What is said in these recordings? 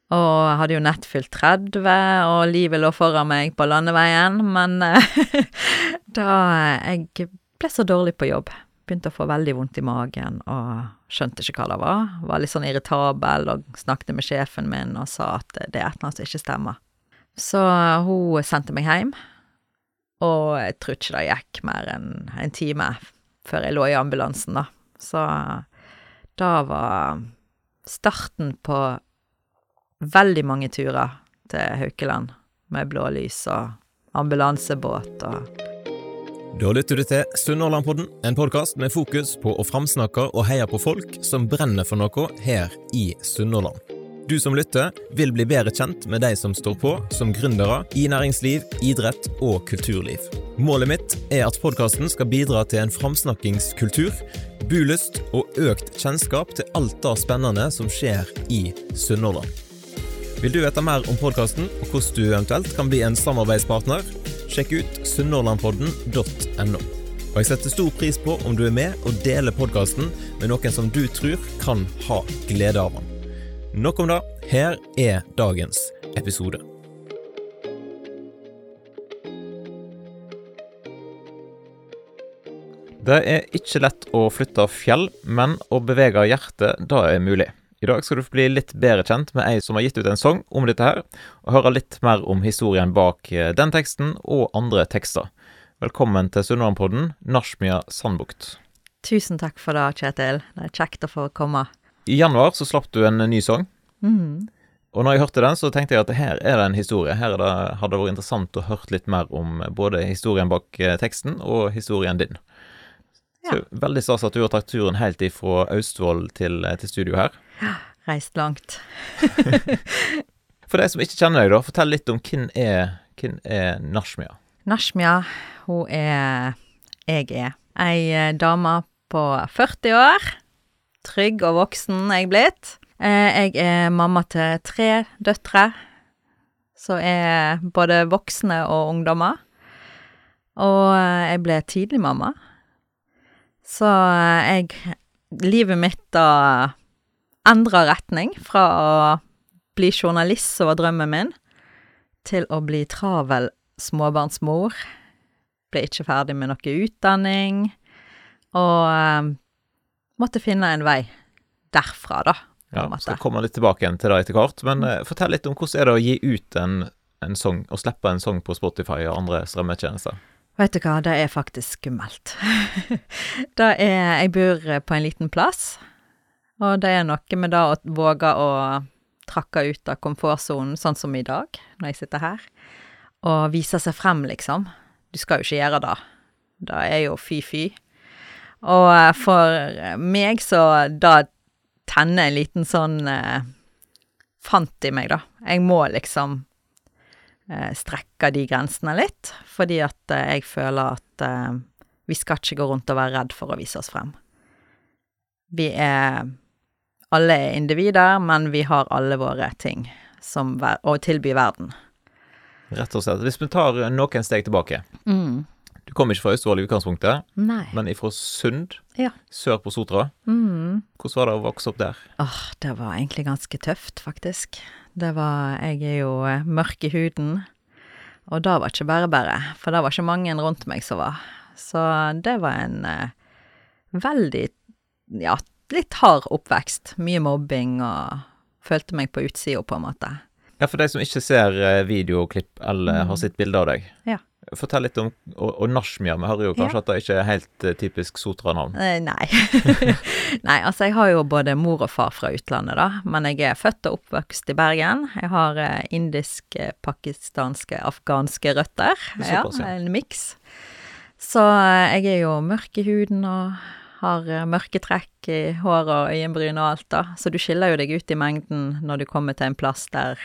Og jeg hadde jo nett fylt 30, og livet lå foran meg på landeveien, men da jeg ble så dårlig på jobb, begynte å få veldig vondt i magen, og skjønte ikke hva det var litt sånn irritabel, og snakket med sjefen min, og sa at det et eller annet som ikke stemmer. Så hun sendte meg hjem, og jeg tror ikke det gikk mer enn en time før jeg lå i ambulansen da. Så da var starten på veldig mange turer til Haukeland, med blålys og ambulansebåt og... Da lytter du til Sunnhordlandpodden, en podcast med fokus på å framsnakke og heie på folk som brenner for noe her i Sunnhordland. Du som lytter vil bli bedre kjent med de som står på som gründere i næringsliv, idrett og kulturliv. Målet mitt er at podcasten skal bidra til en framsnakkingskultur, bulyst og økt kjennskap til alt det spennende som skjer i Sunnhordland. Vil du vite mer om podcasten og hvordan du eventuelt kan bli en samarbeidspartner? Sjekk ut sunnhordlandpodden.no. Og jeg setter stor pris på om du er med og deler podcasten med noen som du tror kan ha glede av den. Nok om det, her er dagens episode. Det er ikke lett å flytte fjell, men å bevege hjertet, da er mulig. I dag skal du bli litt bedre kjent med ei som har gitt ut en sang om dette her, og høre litt mer om historien bak den teksten og andre tekster. Velkommen til Sunnhordlandpodden, Nashmia Sandbukt. Tusen takk for det, Kjetil. Det kjekt å få komme. I januar så slapp du en ny sang. Og når jeg hørte den, så tenkte jeg at her er det en historie. Her hadde det vært interessant å høre litt mer om både historien bak teksten og historien din. Så veldig stas at du har tatt turen helt ifra Austevoll til studio her. Ja, reist langt. For de som ikke kjenner deg da, fortell litt om hvem er Nashmia? Nashmia, hun er, jeg er, ei dame på 40 år, trygg og voksen jeg blitt. Jeg er mamma til 3 døtre, så er både voksne og ungdommer. Og jeg ble tidlig mamma. Så livet mitt da endret retning fra å bli journalist, som var drømmen min, til å bli travel småbarnsmor. Ble ikke ferdig med noe utdanning, og måtte finne en vei derfra da. Ja, skal komme litt tilbake igjen til det etter hvert, men fortell litt om hvordan er det å gi ut en sang, og slippe en sang på Spotify og andre strømmetjenester? Vet du hva, det er faktisk skummelt. Jeg bor på en liten plass, og det er noe med det å våge å trakke ut av komfortzonen, sånn som i dag, når jeg sitter her, og vise seg frem, liksom. Du skal jo ikke gjøre det. Det er jo fy-fy. Og for meg så da tenner en liten sånn fant i meg da. Jeg må liksom strekke de grensene litt, fordi at jeg føler at vi skal ikke gå rundt og være redd for å vise oss frem. Vi er alle individer, men vi har alle våre ting å tilby verden. Rett og slett. Hvis vi tar noen steg tilbake. Du kom ikke fra Austevoll i utgangspunktet, men ifra Sund, sør på Sotra. Hvordan var det å vokse opp der? Det var egentlig ganske tøft, faktisk. Jeg er jo mørk i huden, og det var ikke bare, for det var ikke mange rundt meg som var. Så det var en veldig, litt hard oppvekst. Mye mobbing, og følte meg på utsiden på en måte. Ja, for de som ikke ser videoklipp eller har sitt bilde av deg. Ja. Fortell litt om, og Nashmia, vi hører jo kanskje at det ikke er helt typisk Sotra-navn. Nei. Nei, altså jeg har jo både mor og far fra utlandet da, men jeg er født og oppvokst i Bergen. Jeg har indiske, pakistanske, afghanske røtter. Såpass, ja. En mix. Så jeg er jo mørk i huden og har mørke trekk i hår og øyenbryn og alt da. Så du skiller jo deg ut i mengden når du kommer til en plass der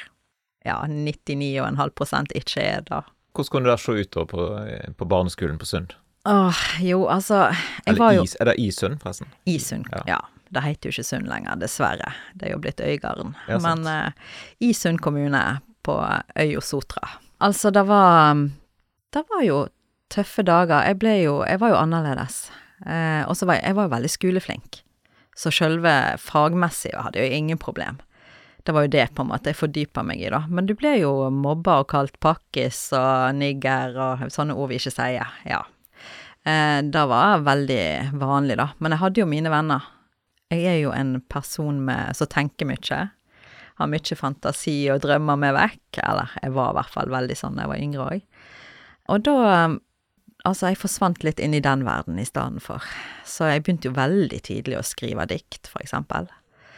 99,5% ikke er da. Hvordan kunne det se ut da på barneskolen på Sund? Jo, altså... Er det i Sund, forresten? I Sund, ja. Det heter jo ikke Sund lenger, dessverre. Det er jo blitt Øygarden. Ja, men i Sund kommune på Øy og Sotra. Altså, det var jo tøffe dager. Jeg var jo annerledes. Og så jeg var jo veldig skoleflink. Så selve fagmessig hadde jeg jo ingen problem. det var jo det på en måte jeg fordyper meg i da. Men du ble jo mobba og kalt pakkis og nigger og sånne ord vi ikke sier, ja. Det var veldig vanlig da, men jeg hadde jo mine venner. Jeg er jo en person som tenker mye, har mye fantasi og drømmer meg vekk, eller jeg var i hvert fall veldig sånn da jeg var yngre også. Og da, altså jeg forsvant litt inn i den verden i stedet for. Så jeg begynte jo veldig tidlig å skrive dikt, for eksempel.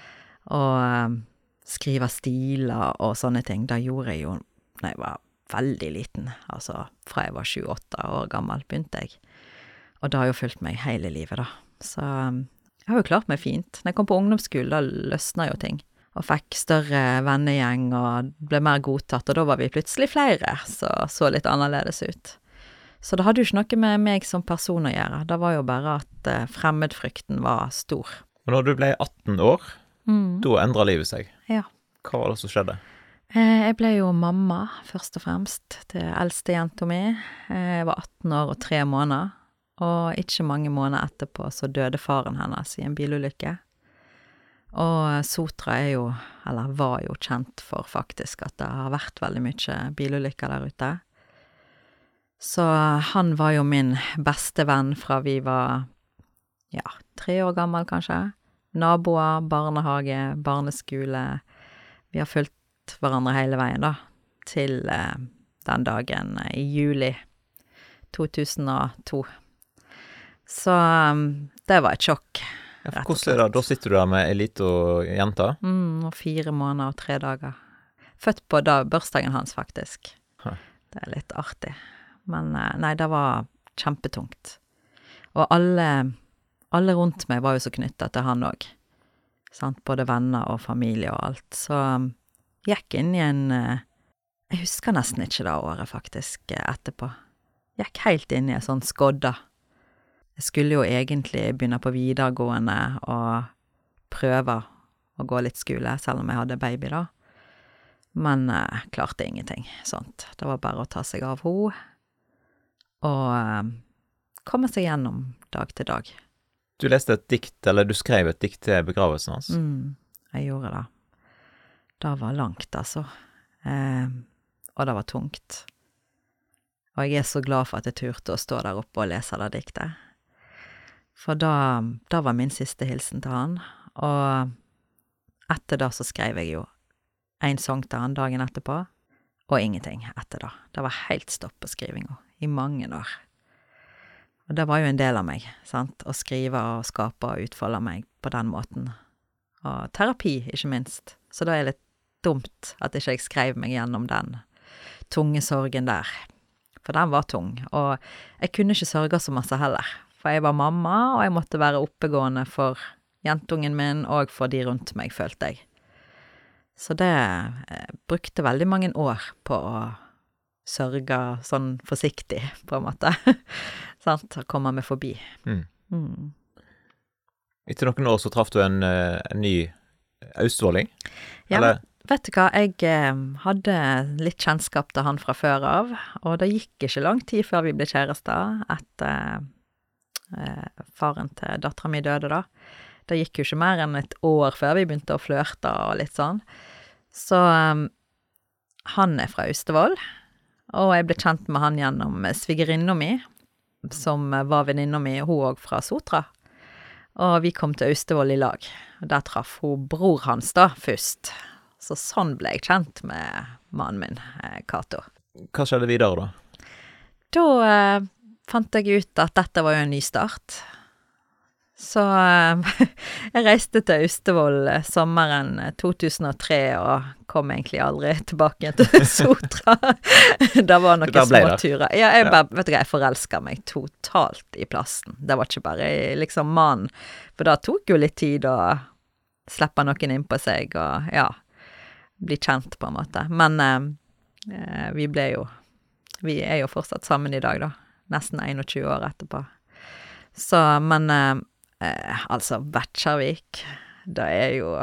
Og skrive stiler og sånne ting, det gjorde jeg jo når jeg var veldig liten. Altså fra jeg var 7-8 år gammel begynte jeg. Og det har jo fulgt meg hele livet da. Så jeg har jo klart meg fint. Når jeg kom på ungdomsskolen, da løsnet jo ting. Og fikk større vennegjeng og ble mer godtatt, og da var vi plutselig flere, så litt annerledes ut. Så det hadde jo ikke noe med meg som person å gjøre. Det var jo bare at fremmedfrykten var stor. Og når du ble 18 år, da endret livet seg. Ja. Hva var det som skjedde? Jeg ble jo mamma, først og fremst, til eldste jenta mi. Jeg var 18 år og 3 måneder. Og ikke mange måneder etterpå så døde faren hennes i en bilulykke. Og Sotra var jo kjent for faktisk at det har vært veldig mye bilulykker der ute. Så han var jo min beste venn fra vi var, 3 år gammel kanskje. Naboer, barnehage, barneskole. Vi har fulgt hverandre hele veien da, til den dagen i juli 2002. Så det var et sjokk. Ja, hvordan det? Da sitter du der med en liten jente? Og 4 måneder og 3 dager. Født på børsdagen hans, faktisk. Hæ. Det er litt artig. Men nei, det var kjempetungt. Og alle rundt meg var jo så knyttet til han også. Sant? Både venner og familie og alt. Så gikk inn i en... Jeg husker nesten ikke det året, faktisk, etterpå. Gikk helt inn i en sånn skodda. Jeg skulle jo egentlig begynne på videregående og prøve å gå litt skole, selv om jeg hadde baby da. Men klarte ingenting, sånt. Det var bare å ta seg av henne, og komme seg gjennom dag til dag. Du leste et dikt, eller du skrev et dikt til begravelsen hans? Jeg gjorde det. Det var langt, altså. Og det var tungt. Og jeg er så glad for at jeg turte å stå der oppe og lese det diktet. For da var min siste hilsen til han, og etter det så skrev jeg jo en sang til han dagen etterpå, og ingenting etter det. Det var helt stopp på skrivinga i mange år. Og det var jo en del av meg, sant? Å skrive og skape og utfolde meg på den måten. Og terapi, ikke minst. Så da er det litt dumt at ikke jeg skrev meg gjennom den tunge sorgen der. For den var tung, og jeg kunne ikke sørge så masse heller. For jeg var mamma, og jeg måtte være oppegående for jentungen min, og for de rundt meg, følte jeg. Så det brukte veldig mange år på å sørge sånn forsiktig, på en måte. Sant? Å komme meg forbi. Etter noen år så traff du en ny austrolling? Ja, eller? Vet du hva, jeg hadde litt kjennskap til han fra før av, og det gikk ikke lang tid før vi ble kjærester, etter faren til datteren min døde da. Det gikk jo ikke mer enn et år før vi begynte å flørte og litt sånn. Så han er fra Austevoll, og jeg ble kjent med han gjennom svigerinna mi, som var venninna mi, hun også fra Sotra. Og vi kom til Austevoll i lag, og der traff hun bror hans da først. Så sånn ble jeg kjent med mannen min, Kato. Hva skjedde videre da? Da fant jeg ut at dette var jo en ny start. Så jeg reiste til Austevoll sommeren 2003 og kom egentlig aldri tilbake til Sotra. Det var noen småturer. Ja, vet du hva, jeg forelsket meg totalt i plassen. Det var ikke bare liksom mannen, for det tok jo litt tid å slippe noen inn på seg og bli kjent på en måte. Men vi er jo fortsatt sammen i dag da, nesten 21 år etterpå. Så, men altså, Betskjervik, det er jo,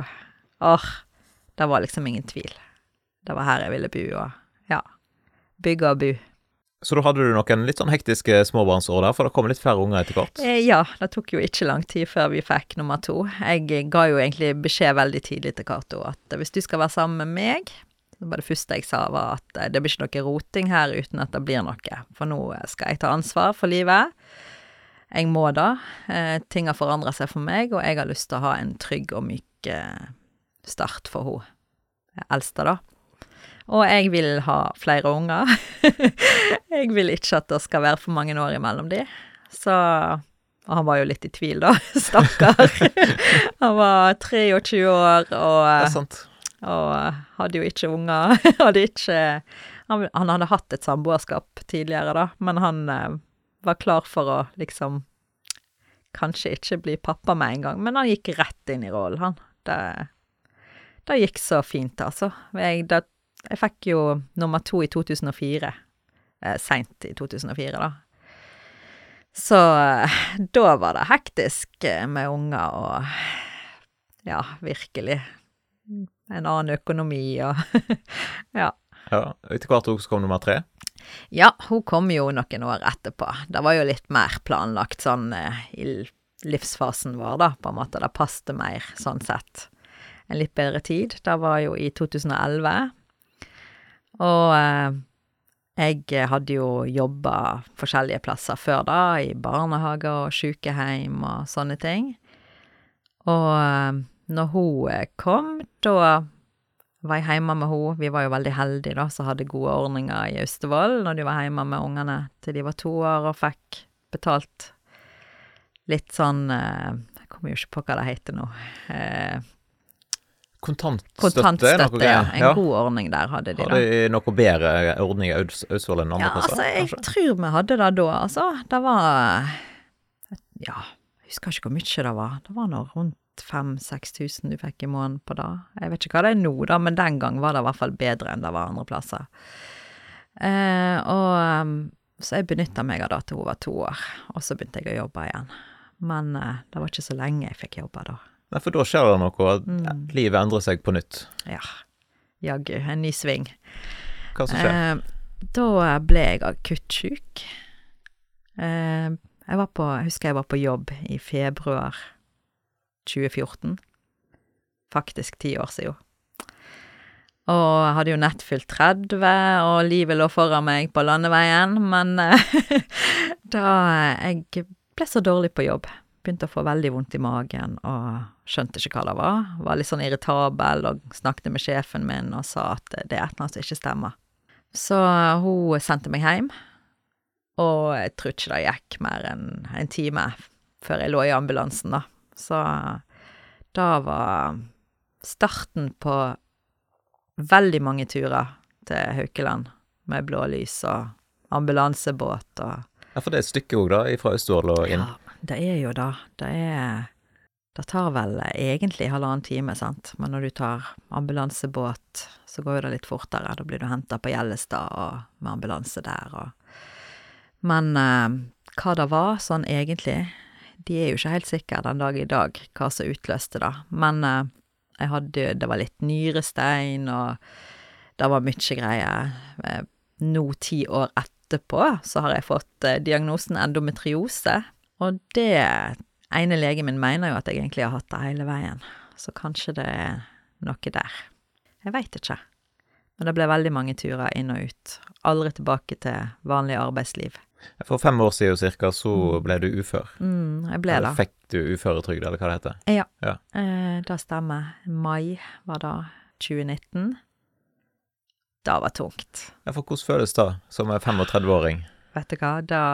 det var liksom ingen tvil. Det var her jeg ville bo, og bygge og bo. Så da hadde du noen litt sånn hektiske småbarnsår der, for det kom litt færre unger etter hvert. Ja, det tok jo ikke lang tid før vi fikk nummer 2. Jeg ga jo egentlig beskjed veldig tidlig til Kato at hvis du skal være sammen med meg, så var det første jeg sa var at det blir ikke noe roting her uten at det blir noe. For nå skal jeg ta ansvar for livet. Jeg må da. Ting har forandret seg for meg, og jeg har lyst til å ha en trygg og myk start for hun eldste da. Og jeg vil ha flere unger. Jeg vil ikke at det skal være for mange år imellom de. Så, og han var jo litt i tvil da, stakkar. Han var 23 år, og hadde jo ikke unger. Han hadde hatt et samboerskap tidligere da, men han var klar for å liksom kanskje ikke bli pappa med en gang, men han gikk rett inn i rollen, han. Det gikk så fint, altså. Jeg fikk jo nummer 2 i 2004, sent i 2004 da. Så da var det hektisk med unger, og ja, virkelig en annen økonomi, og ja. Ja, etter hvert også kom nummer 3? Ja, hun kom jo noen år etterpå. Det var jo litt mer planlagt sånn i livsfasen vår da, på en måte. Det passte mer, sånn sett. En litt bedre tid. Det var jo i 2011. Og jeg hadde jo jobbet forskjellige plasser før da, i barnehage og sykehjem og sånne ting. Og når hun kom, da var jeg hjemme med henne. Vi var jo veldig heldige da, så hadde gode ordninger i Austevoll når de var hjemme med ungene til de var 2 år og fikk betalt litt sånn, jeg kommer jo ikke på hva det heter nå, Kontantstøtte, ja. En god ordning der hadde de da. Hadde de noe bedre ordning i Austevoll enn andre plasser? Ja, altså, jeg tror vi hadde det da, altså. Det var, ja, jeg husker ikke hvor mye det var. Det var noe rundt 5-6 tusen du fikk i måneden på det. Jeg vet ikke hva det er nå da, men den gang var det i hvert fall bedre enn det var andre plasser. Så jeg benyttet meg av det til hun var 2 år, og så begynte jeg å jobbe igjen. Men det var ikke så lenge jeg fikk jobbe da. Nei, for da skjer det noe, at livet endrer seg på nytt. Ja, jaggu, en ny sving. Hva som skjer? Da ble jeg akuttsyk. Jeg husker jeg var på jobb i februar 2014. Faktisk 10 år siden. Og jeg hadde jo nett fylt 30, og livet lå foran meg på landeveien, men da jeg ble så dårlig på jobb, begynte å få veldig vondt i magen, og skjønte ikke hva det var. Var litt sånn irritabel, og snakket med sjefen min, og sa at det er et eller annet som ikke stemmer. Så hun sendte meg hjem, og jeg tror ikke det gikk mer enn en time før jeg lå i ambulansen da. Så da var starten på veldig mange turer til Haukeland, med blålys og ambulansebåt. Ja, for det er et stykke også da, fra Austevoll og inn. Ja, det er jo da. Det tar vel egentlig 1,5 time, sant? Men når du tar ambulansebåt, så går det litt fortere. Da blir du hentet på Gjellestad og med ambulanse der. Men hva det var sånn egentlig, de er jo ikke helt sikre den dag i dag hva som utløste det. Men det var litt nyrestein, og det var mye greier. Nå 10 år etterpå så har jeg fått diagnosen endometriose, og det ene legen min mener jo at jeg egentlig har hatt det hele veien, så kanskje det er noe der. Jeg vet ikke, men det ble veldig mange turer inn og ut, aldri tilbake til vanlig arbeidsliv. For 5 år siden cirka, så ble du ufør. Jeg ble da. Fikk du uføretrygd, eller hva det heter? Ja. Det stemmer. Mai var da 2019. Det var tungt. Ja, for hvordan føles det som 35-åring? Vet du hva,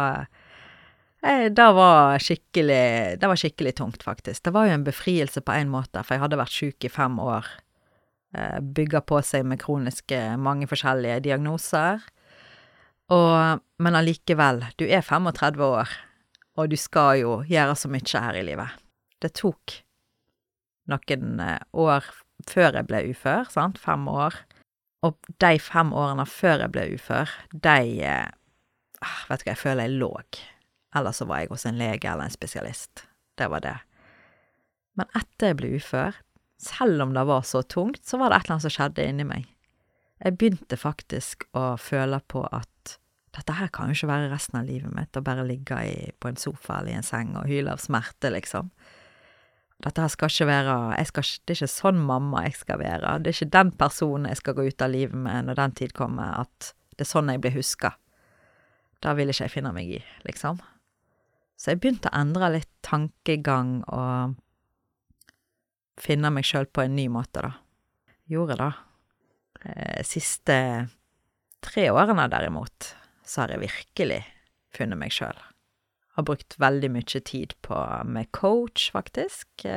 det var skikkelig tungt faktisk. Det var jo en befrielse på en måte, for jeg hadde vært syk i 5 år. Bygget på seg med kroniske, mange forskjellige diagnoser. Men allikevel, du er 35 år, og du skal jo gjøre så mye her i livet. Det tok noen år før jeg ble ufør, sant? 5 år. Og de 5 årene før jeg ble ufør, vet du hva, jeg føler jeg lå. Eller så var jeg hos en lege eller en spesialist. Det var det. Men etter jeg ble ufør, selv om det var så tungt, så var det et eller annet som skjedde inni meg. Jeg begynte faktisk å føle på at dette her kan jo ikke være resten av livet mitt, å bare ligge på en sofa eller i en seng og hyle av smerte, liksom. Dette her skal ikke være, det er ikke sånn mamma jeg skal være, det er ikke den personen jeg skal gå ut av livet med når den tid kommer, at det er sånn jeg blir husket. Da vil ikke jeg finne meg i, liksom. Så jeg begynte å endre litt tankegang og finne meg selv på en ny måte, da. Gjorde det. Siste 3 årene derimot, så har jeg virkelig funnet meg selv. Har brukt veldig mye tid med coach, faktisk.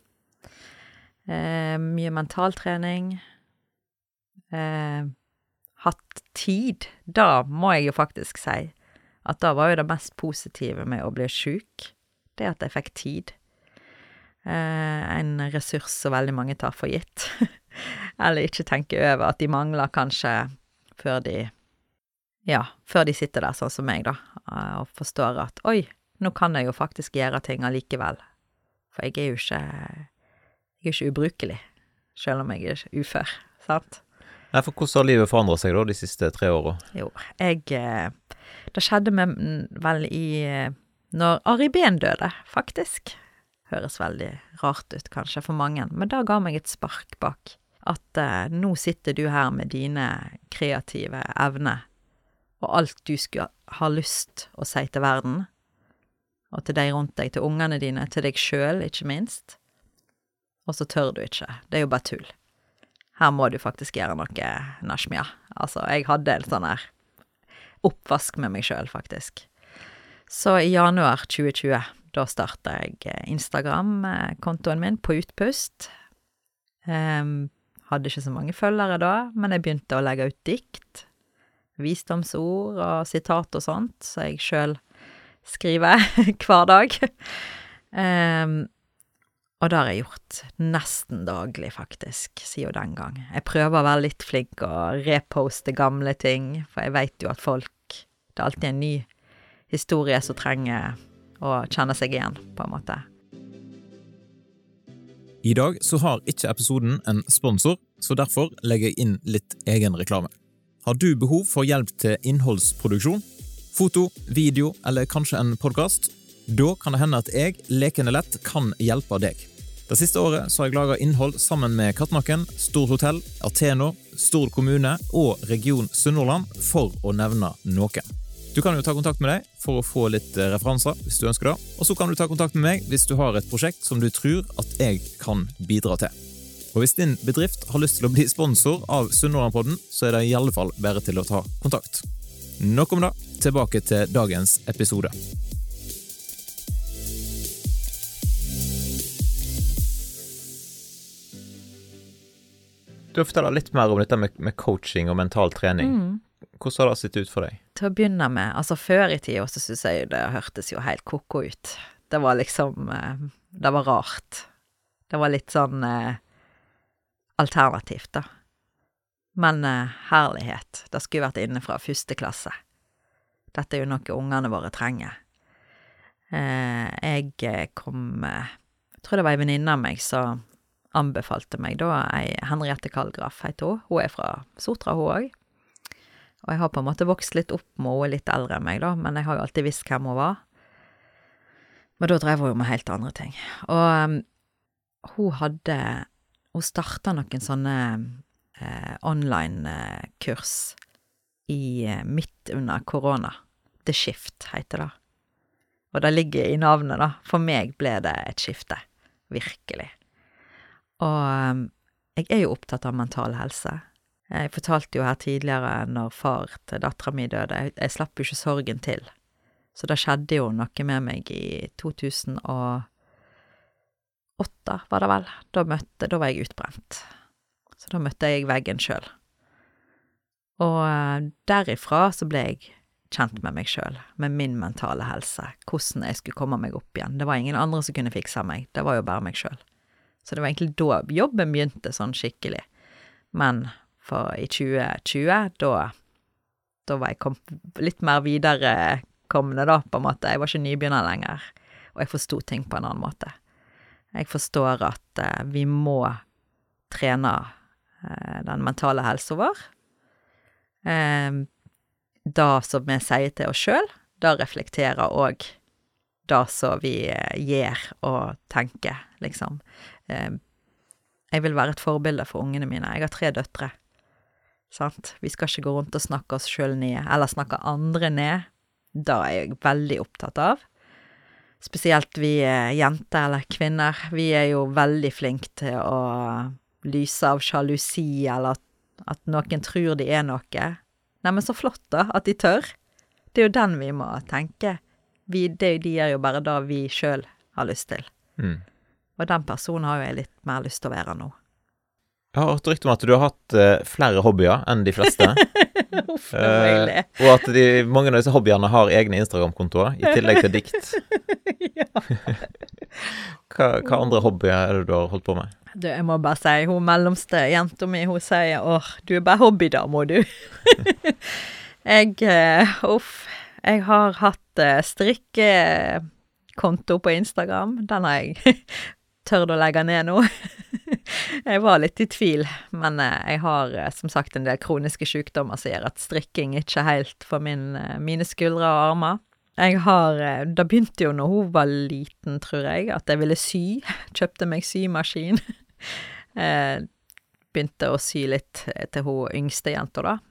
Mye mentaltrening. Hatt tid. Da må jeg jo faktisk si at da var jo det mest positive med å bli syk. Det at jeg fikk tid. En ressurs som veldig mange tar for gitt. Eller ikke tenker over at de mangler kanskje før de sitter der sånn som meg da, og forstår at, oi, nå kan jeg jo faktisk gjøre ting allikevel. For jeg er jo ikke ubrukelig, selv om jeg er ufør, sant? Nei, for hvordan har livet forandret seg da, de siste 3 årene? Jo, det skjedde med vel når Ari Behn døde, faktisk. Høres veldig rart ut, kanskje, for mange, men da ga meg et spark bak. At nå sitter du her med dine kreative evner, og alt du skulle ha lyst å si til verden, og til deg rundt deg, til ungene dine, til deg selv, ikke minst. Og så tør du ikke. Det er jo bare tull. Her må du faktisk gjøre noe nashmia. Altså, jeg hadde en sånn her oppvask med meg selv, faktisk. Så i januar 2020, da startet jeg Instagram-kontoen min på Utpust. Hadde ikke så mange følgere da, men jeg begynte å legge ut dikt, visdomsord og sitat og sånt, så jeg selv skriver hver dag. Og det har jeg gjort nesten daglig, faktisk, siden den gang. Jeg prøver å være litt flink og reposte gamle ting, for jeg vet jo at det er alltid en ny historie som trenger å kjenne seg igjen, på en måte. I dag så har ikke episoden en sponsor, så derfor legger jeg inn litt egen reklame. Har du behov for hjelp til innholdsproduksjon? Foto, video eller kanskje en podcast? Da kan det hende at jeg, lekende lett, kan hjelpe deg. Det siste året så har jeg laget innhold sammen med Kattnakken, Stord Hotell, Atheno, Stord kommune og Region Sunnhordland for å nevne noen. Du kan jo ta kontakt med deg for å få litt referanser hvis du ønsker det, og så kan du ta kontakt med meg hvis du har et prosjekt som du tror at jeg kan bidra til. Og hvis din bedrift har lyst til å bli sponsor av Sunnhordlandpodden, så er det i alle fall bare til å ta kontakt. Nok om det, tilbake til dagens episode. Du har fortalt litt mer om dette med coaching og mental trening. Hvordan har det sett ut for deg? Til å begynne med, altså før i tiden så synes jeg det hørtes jo helt koko ut. Det var liksom, det var rart. Det var litt sånn alternativt da. Men herlighet, det skulle vært inne fra 1. klasse. Dette er jo noe ungene våre trenger. Jeg tror det var en venninne av meg som anbefalte meg da, Henriette Kallgraf heter hun. Hun er fra Sotra, hun også. Og jeg har på en måte vokst litt opp med hun er litt eldre enn meg da, men jeg har jo alltid visst hvem hun var. Men da drev hun jo med helt andre ting. Og hun startet noen sånne online-kurs midt under korona. The Shift heter det. Og det ligger i navnet da. For meg ble det et skifte. Virkelig. Og jeg er jo opptatt av mental helse. Jeg fortalte jo her tidligere når far til datteren min døde. Jeg slapp jo ikke sorgen til. Så det skjedde jo noe med meg i 2008, var det vel. Da var jeg utbrent. Så da møtte jeg veggen selv. Og derifra så ble jeg kjent med meg selv, med min mentale helse, hvordan jeg skulle komme meg opp igjen. Det var ingen andre som kunne fikse meg, det var jo bare meg selv. Så det var egentlig da jobben begynte sånn skikkelig. Men for i 2020, da var jeg litt mer viderekommende da, på en måte. Jeg var ikke nybegynner lenger, og jeg forstod ting på en annen måte. Jeg forstår at vi må trene den mentale helsen vår. det som vi sier til oss selv, det reflekterer også det som vi gjør og tenker, liksom. Jeg vil være et forbilde for ungene mine. Jeg har 3 døtre, sant? Vi skal ikke gå rundt og snakke oss selv ned, eller snakke andre ned. Det er jeg veldig opptatt av. Spesielt vi jenter eller kvinner, vi er jo veldig flinke til å lyse av sjalusi, eller at noen tror de er noe. Nei, men så flott da, at de tør. Det er jo den vi må tenke. De gjør jo bare det vi selv har lyst til. Og den personen har jo jeg litt mer lyst til å være nå. Jeg har hørt rykte om at du har hatt flere hobbyer enn de fleste. Uff, det var jeg le. Og at mange av disse hobbyene har egne Instagram-kontoer, i tillegg til dikt. Ja. Hva andre hobbyer er det du har holdt på med? Du, jeg må bare si, hun mellomste jenta mi, hun sier, du er bare hobbydame, du. Jeg har hatt strikkekonto på Instagram. Den har jeg tørt å legge ned nå. Jeg var litt i tvil, men jeg har som sagt en del kroniske sykdommer som gjør at strikking ikke er helt for mine skuldre og armer. Det begynte jo når hun var liten, tror jeg, at jeg ville sy. Kjøpte meg symaskin. Begynte å sy litt til hun yngste jenta da.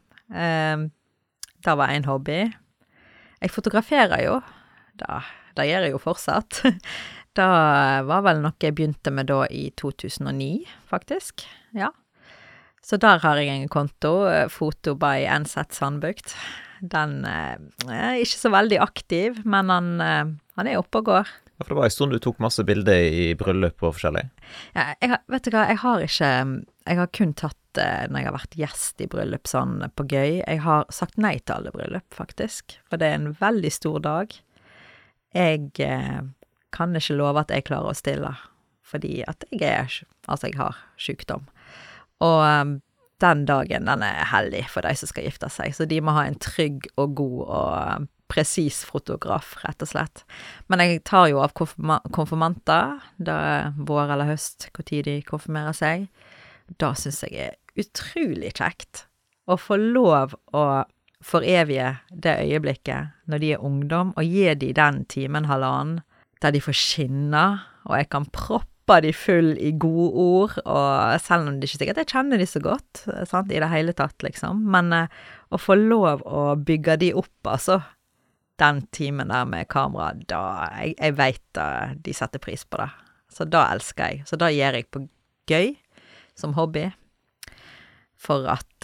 Det var en hobby. Jeg fotograferer jo. Det gjør jeg jo fortsatt. Det var vel noe jeg begynte med da i 2009, faktisk. Ja. Så der har jeg en konto, Foto by NZ Sandbukt. Den er ikke så veldig aktiv, men han er oppe og går. Ja, for det var en stund du tok masse bilder i bryllup og forskjellig. Ja, vet du hva, jeg har kun tatt når jeg har vært gjest i bryllup sånn på gøy. Jeg har sagt nei til alle bryllup, faktisk, for det er en veldig stor dag. Jeg kan ikke love at jeg klarer å stille, fordi at jeg har sykdom. Og den dagen, den er heldig for de som skal gifte seg, så de må ha en trygg og god og presis fotograf, rett og slett. Men jeg tar jo av konfirmanter, det er vår eller høst, hvor tid de konfirmerer seg. Da synes jeg er utrolig kjekt å få lov å forevige det øyeblikket når de er ungdom, og gi de den timen halvannen, der de får skinne, og jeg kan proppe de full i gode ord, og selv om det ikke er sikkert jeg kjenner de så godt, sant, i det hele tatt, liksom. Men å få lov å bygge de opp, altså, den timen der med kamera, jeg vet de setter pris på det. Så da elsker jeg. Så da gjør jeg på gøy, som hobby, for at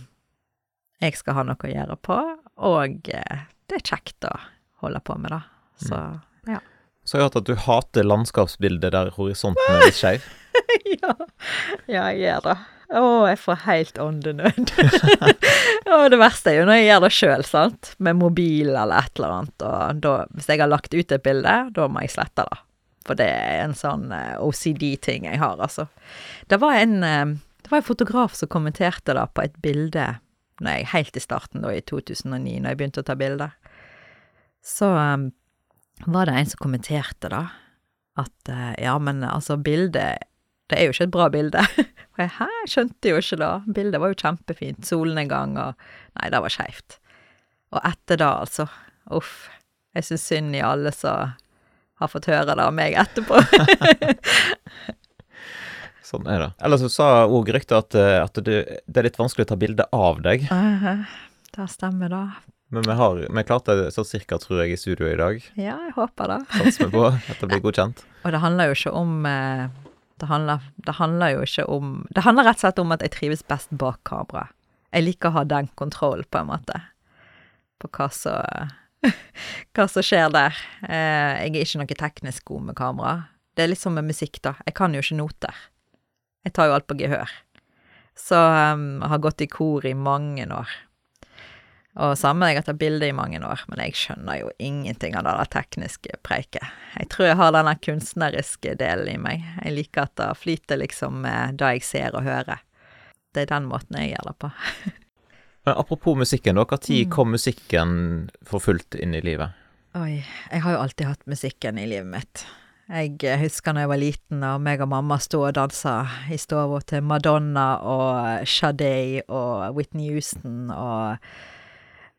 jeg skal ha noe å gjøre på, og det er kjekt å holde på med det. Så, ja. Så jeg har hørt at du hater landskapsbildet der horisonten er litt skjev. Ja, jeg gjør det. Jeg får helt åndenød. Det verste er jo når jeg gjør det selv, sant? Med mobil eller et eller annet, og da, hvis jeg har lagt ut et bilde, da må jeg slette det. For det er en sånn OCD-ting jeg har, altså. Det var en fotograf som kommenterte da på et bilde, helt i starten da, i 2009, når jeg begynte å ta bilder. Så var det en som kommenterte da, at ja, men altså bildet, det er jo ikke et bra bilde. Og jeg skjønte jo ikke da. Bildet var jo kjempefint, solnedgang, og nei, det var skjevt. Og etter da, altså, jeg synes synd i alle som har fått høre det av meg etterpå. Sånn er det. Ellers så sa også ryktet at det er litt vanskelig å ta bilde av deg. Det stemmer da. Men vi klarte det så cirka, tror jeg, i studio i dag. Ja, jeg håper det. Sats vi på, at det blir godkjent. Og det handler jo ikke om, det handler rett og slett om at jeg trives best bak kamera. Jeg liker å ha den kontroll på en måte, på hva som skjer der. Jeg er ikke noe teknisk god med kamera. Det er litt som med musikk da. Jeg kan jo ikke noter. Jeg tar jo alt på gehør. Så jeg har gått i kor i mange år. Og sammen jeg har tatt bilder i mange år, men jeg skjønner jo ingenting av det der tekniske preiket. Jeg tror jeg har denne kunstneriske delen i meg. Jeg liker at det flyter liksom med det jeg ser og hører. Det er den måten jeg gjør det på. Men apropos musikken da, hva tid kom musikken for fullt inn i livet? Oi, jeg har jo alltid hatt musikken i livet mitt. Jeg husker når jeg var liten, og meg og mamma stod og danset i stua til Madonna og Sade og Whitney Houston og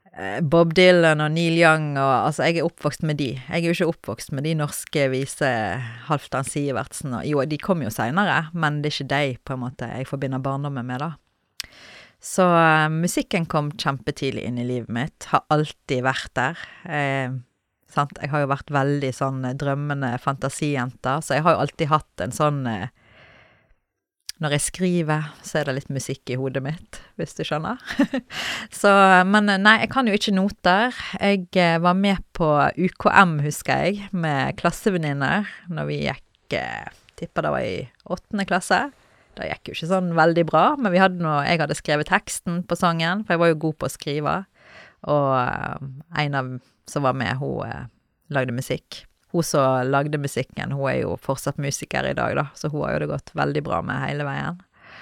Bob Dylan og Neil Young, og altså, jeg oppvokst med de. Jeg jo ikke oppvokst med de norske vise Halvdan Sivertsen, og jo, de kom jo senere, men det ikke de, på en måte, jeg forbinder barndommen med da. Så musikken kom kjempetidlig inn i livet mitt, har alltid vært der. Sant? Jeg har jo vært veldig sånn drømmende fantasijenter, så jeg har jo alltid hatt en sånn når jeg skriver, så det litt musikk i hodet mitt, hvis du skjønner. Så, men nei, jeg kan jo ikke noter. Jeg var med på UKM, husker jeg, med klassevenninner, når vi gikk, tipper det var i 8. klasse. Det gikk jo ikke sånn veldig bra, men jeg hadde skrevet teksten på sangen, for jeg var jo god på å skrive. Og en av som var med, hun lagde musikk. Hun som lagde musikken, hun jo fortsatt musiker i dag da, så hun har jo det gått veldig bra med hele veien.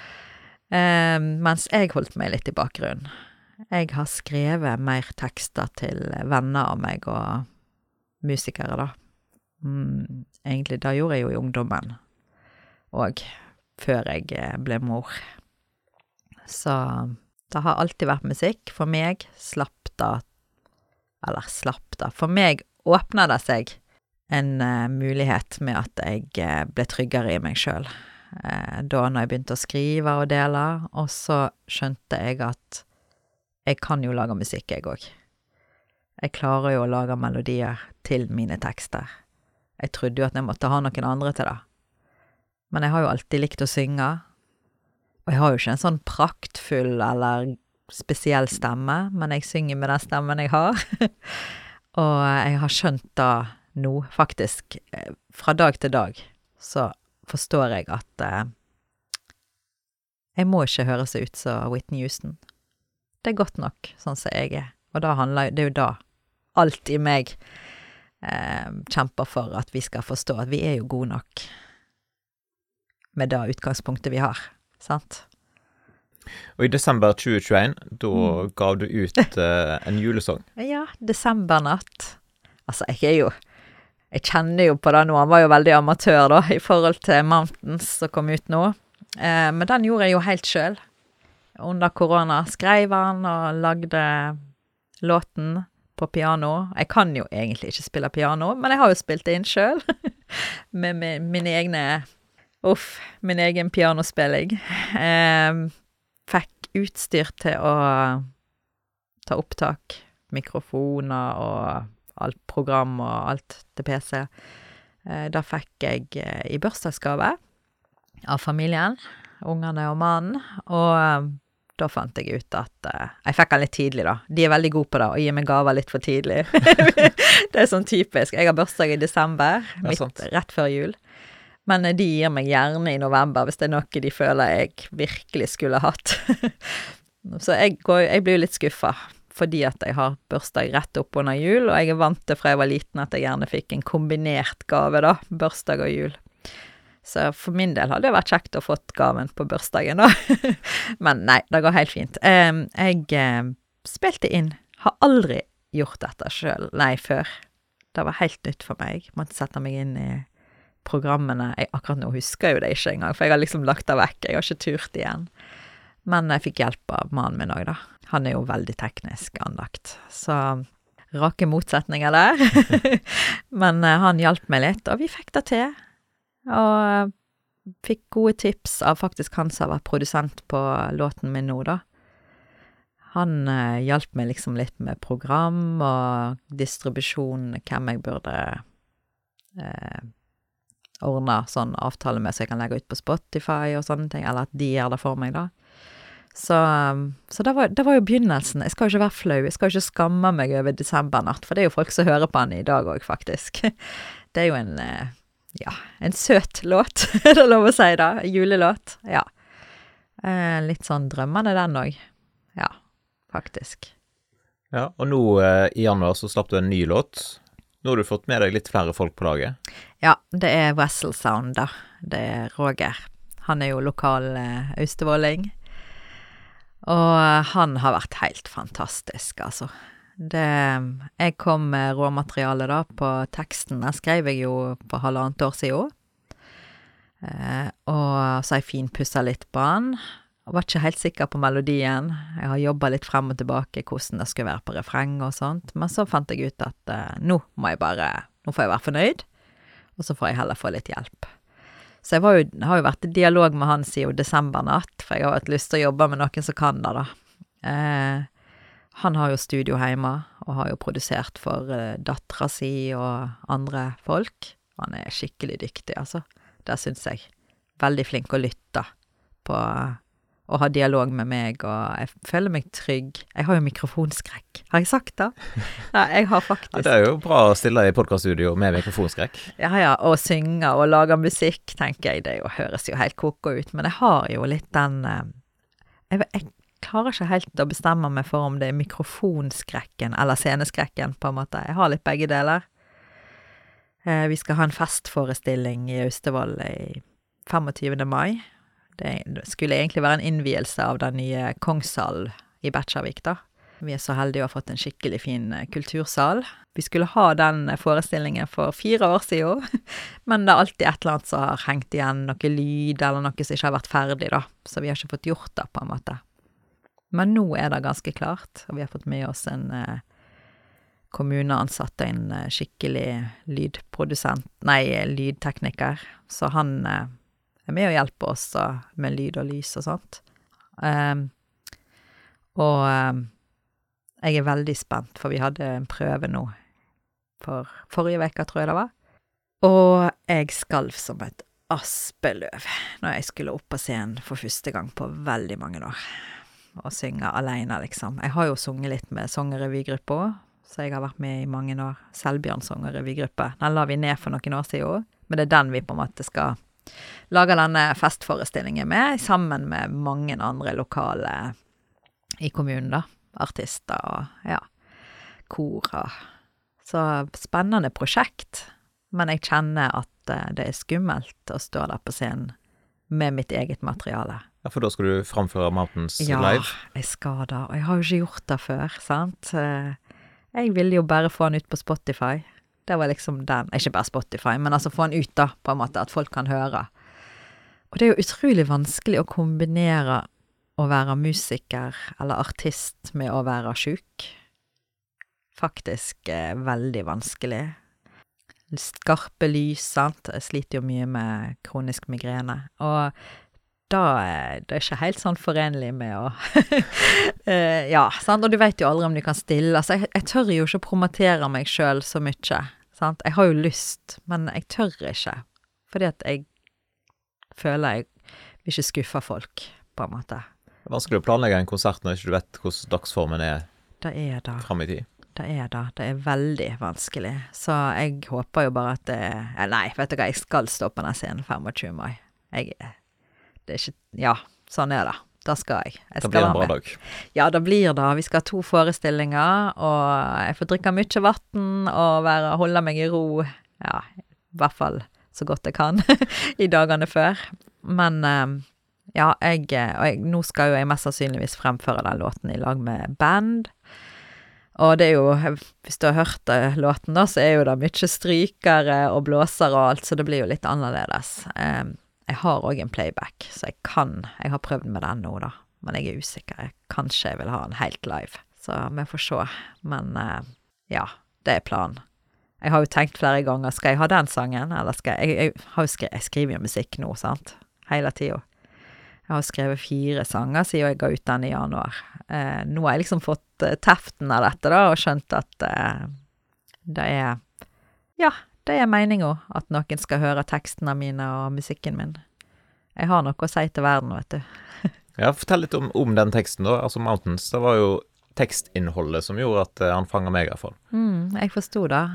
Mens jeg holdt meg litt i bakgrunnen. Jeg har skrevet mer tekster til venner av meg og musikere da. Egentlig, da gjorde jeg jo i ungdommen, og før jeg ble mor. Så det har alltid vært musikk. For meg slapp da, for meg åpnet det seg en mulighet med at jeg ble tryggere i meg selv. Da når jeg begynte å skrive og dele, og så skjønte jeg at jeg kan jo lage musikk jeg også. Jeg klarer jo å lage melodier til mine tekster. Jeg trodde jo at jeg måtte ha noen andre til det. Men jeg har jo alltid likt å synge, og jeg har jo ikke en sånn praktfull eller spesiell stemme, men jeg synger med den stemmen jeg har. Og jeg har skjønt da nå, faktisk, fra dag til dag, så forstår jeg at jeg må ikke høre seg ut som Whitney Houston. Det godt nok, sånn som jeg Og da det jo da alt i meg kjemper for at vi skal forstå at vi jo gode nok med det utgangspunktet vi har, sant? Og i desember 2021, da gav du ut en julesang. Ja, desembernatt. Altså, jeg kjenner jo på det nå, han var jo veldig amatør da, i forhold til Mountains som kom ut nå. Men den gjorde jeg jo helt selv. Under korona skrev han og lagde låten på piano. Jeg kan jo egentlig ikke spille piano, men jeg har jo spilt det inn selv. Med min egen pianospilling. Fikk utstyr til å ta opptak, mikrofoner og alt program og alt til PC. Da fikk jeg i børsdagsgave av familien, ungene og mannen, og da fant jeg ut at jeg fikk han litt tidlig da. De veldig gode på det, å gi meg gaver litt for tidlig. Det sånn typisk. Jeg har børsdag i desember, rett før jul. Men de gir meg gjerne i november, hvis det noe de føler jeg virkelig skulle hatt. Så jeg blir jo litt skuffet, fordi at jeg har børsdag rett opp under jul, og jeg vant til fra jeg var liten at jeg gjerne fikk en kombinert gave da, børsdag og jul. Så for min del hadde det vært kjekt å fått gaven på børsdagen da. Men nei, det går helt fint. Jeg spilte inn, har aldri gjort dette selv, før. Det var helt nytt for meg. Jeg måtte sette meg inn i programmene. Akkurat nå husker jeg jo det ikke engang, for jeg har liksom lagt det vekk. Jeg har ikke turt igjen. Men jeg fikk hjelp av mannen min også da. Han jo veldig teknisk anlagt, så rake motsetninger der. Men han hjalp meg litt, og vi fikk det til. Og fikk gode tips av faktisk han som var produsent på låten min nå da. Han hjalp meg liksom litt med program og distribusjon, hvem jeg burde ordne sånn avtale med, så jeg kan legge ut på Spotify og sånne ting, eller at de gjør det for meg da. Så det var jo begynnelsen. Jeg skal jo ikke være flau, jeg skal jo ikke skamme meg over desembernatt, for det jo folk som hører på han i dag også, faktisk. Det jo en søt låt, det lov å si da, julelåt, ja. Litt sånn drømmende den også, ja, faktisk. Ja, og nå i januar så slapp du en ny låt. Nå har du fått med deg litt flere folk på laget. Ja, det Wessel Sound da, det Roger. Han jo lokal austevolling. Og han har vært helt fantastisk, altså. Jeg kom med råmateriale da på teksten, den skrev jeg jo på 1,5 år siden. Og så har jeg finpusset litt på han, var ikke helt sikker på melodien. Jeg har jobbet litt frem og tilbake hvordan det skulle være på refreng og sånt, men så fant jeg ut at nå får jeg være fornøyd, og så får jeg heller få litt hjelp. Så jeg har jo vært i dialog med han siden desembernatt, for jeg har hatt lyst til å jobbe med noen som kan det da. Han har jo studio hjemme, og har jo produsert for datteren si og andre folk. Han er skikkelig dyktig, altså. Det synes jeg. Veldig flink å lytte på å ha dialog med meg, og jeg føler meg trygg. Jeg har jo mikrofonskrekk. Har jeg sagt det? Ja, jeg har faktisk. Ja, det er jo bra å stille i podcaststudio med mikrofonskrekk. Ja, og synge og lage musikk, tenker jeg. Det høres jo helt koko ut, men jeg har jo litt den... Jeg klarer ikke helt å bestemme meg for om det er mikrofonskrekken eller sceneskrekken, på en måte. Jeg har litt begge deler. Vi skal ha en festforestilling i Austevoll i 25. mai. Det skulle egentlig være en innvielse av den nye Kongssalen i Bekkjarvik da. Vi er så heldige å ha fått en skikkelig fin kultursal. Vi skulle ha den forestillingen for 4 år siden, men det er alltid et eller annet som har hengt igjen, noe lyd eller noe som ikke har vært ferdig da, så vi har ikke fått gjort det på en måte. Men nå er det ganske klart, og vi har fått med oss en kommuneansatt, en skikkelig lydtekniker, så han er med å hjelpe oss med lyd og lys og sånt. Jeg er veldig spent, for vi hadde en prøve nå for forrige veka, tror jeg det var. Og jeg skalv som et aspeløv når jeg skulle opp på scenen for første gang på veldig mange år. Og synge alene, liksom. Jeg har jo sunget litt med Songerevygruppe, så jeg har vært med i mange år. Selbjørn Songerevygruppe. Den la vi ned for noen år siden, men det er den vi på en måte skal lage denne festforestillingen med, sammen med mange andre lokale i kommunen da, artister og korer. Så spennende prosjekt, men jeg kjenner at det er skummelt å stå der på scenen med mitt eget materiale. Ja, for da skal du framføre Mountains live? Ja, jeg skal da, og jeg har jo ikke gjort det før, sant? Jeg ville jo bare få den ut på Spotify. Det var liksom den, ikke bare Spotify, men altså få den ut da, på en måte, at folk kan høre. Og det er jo utrolig vanskelig å kombinere å være musiker eller artist med å være syk. Faktisk veldig vanskelig. Skarpe lys, sant? Jeg sliter jo mye med kronisk migrene. Og da det er ikke helt sånn forenlig med å... ja, sant? Og du vet jo aldri om du kan stille. Altså, jeg tør jo ikke promotere meg selv så mye. Sant? Jeg har jo lyst, men jeg tør ikke. Fordi at jeg føler jeg vil ikke skuffe folk, på en måte. Det er vanskelig å planlegge en konsert når ikke du vet hvordan dagsformen er frem i tid. Det er veldig vanskelig. Så jeg håper jo bare at nei, vet du hva, jeg skal stå på den scenen 25. mai. Det er ikke, ja, sånn er det. Da skal jeg. Det blir en bra dag. Ja, det blir det. Vi skal ha 2 forestillinger, og jeg får drikke mye vann og holde meg i ro. Ja, i hvert fall så godt jeg kan i dagene før. Men ja, nå skal jo jeg mest sannsynligvis fremføre den låten i lag med band. Og det er jo, hvis du har hørt låten da, så er jo det mye strykere og blåsere og alt, så det blir jo litt annerledes. Jeg har også en playback, så jeg har prøvd med den nå da, men jeg er usikker. Kanskje jeg vil ha en helt live, så vi får se. Men ja, det er planen. Jeg har jo tenkt flere ganger, skal jeg ha den sangen, eller skal jeg skriver jo musikk nå, sant? Hele tiden. Jeg har skrevet 4 sanger siden jeg ga ut den i januar. Nå har jeg liksom fått teften av dette da, og skjønt at det er meningen at noen skal høre tekstene mine og musikken min. Jeg har noe å si til verden, vet du. Ja, fortell litt om den teksten da. Altså Mountains, det var jo tekstinnholdet som gjorde at han fanget meg i hvert fall. Jeg forstod det,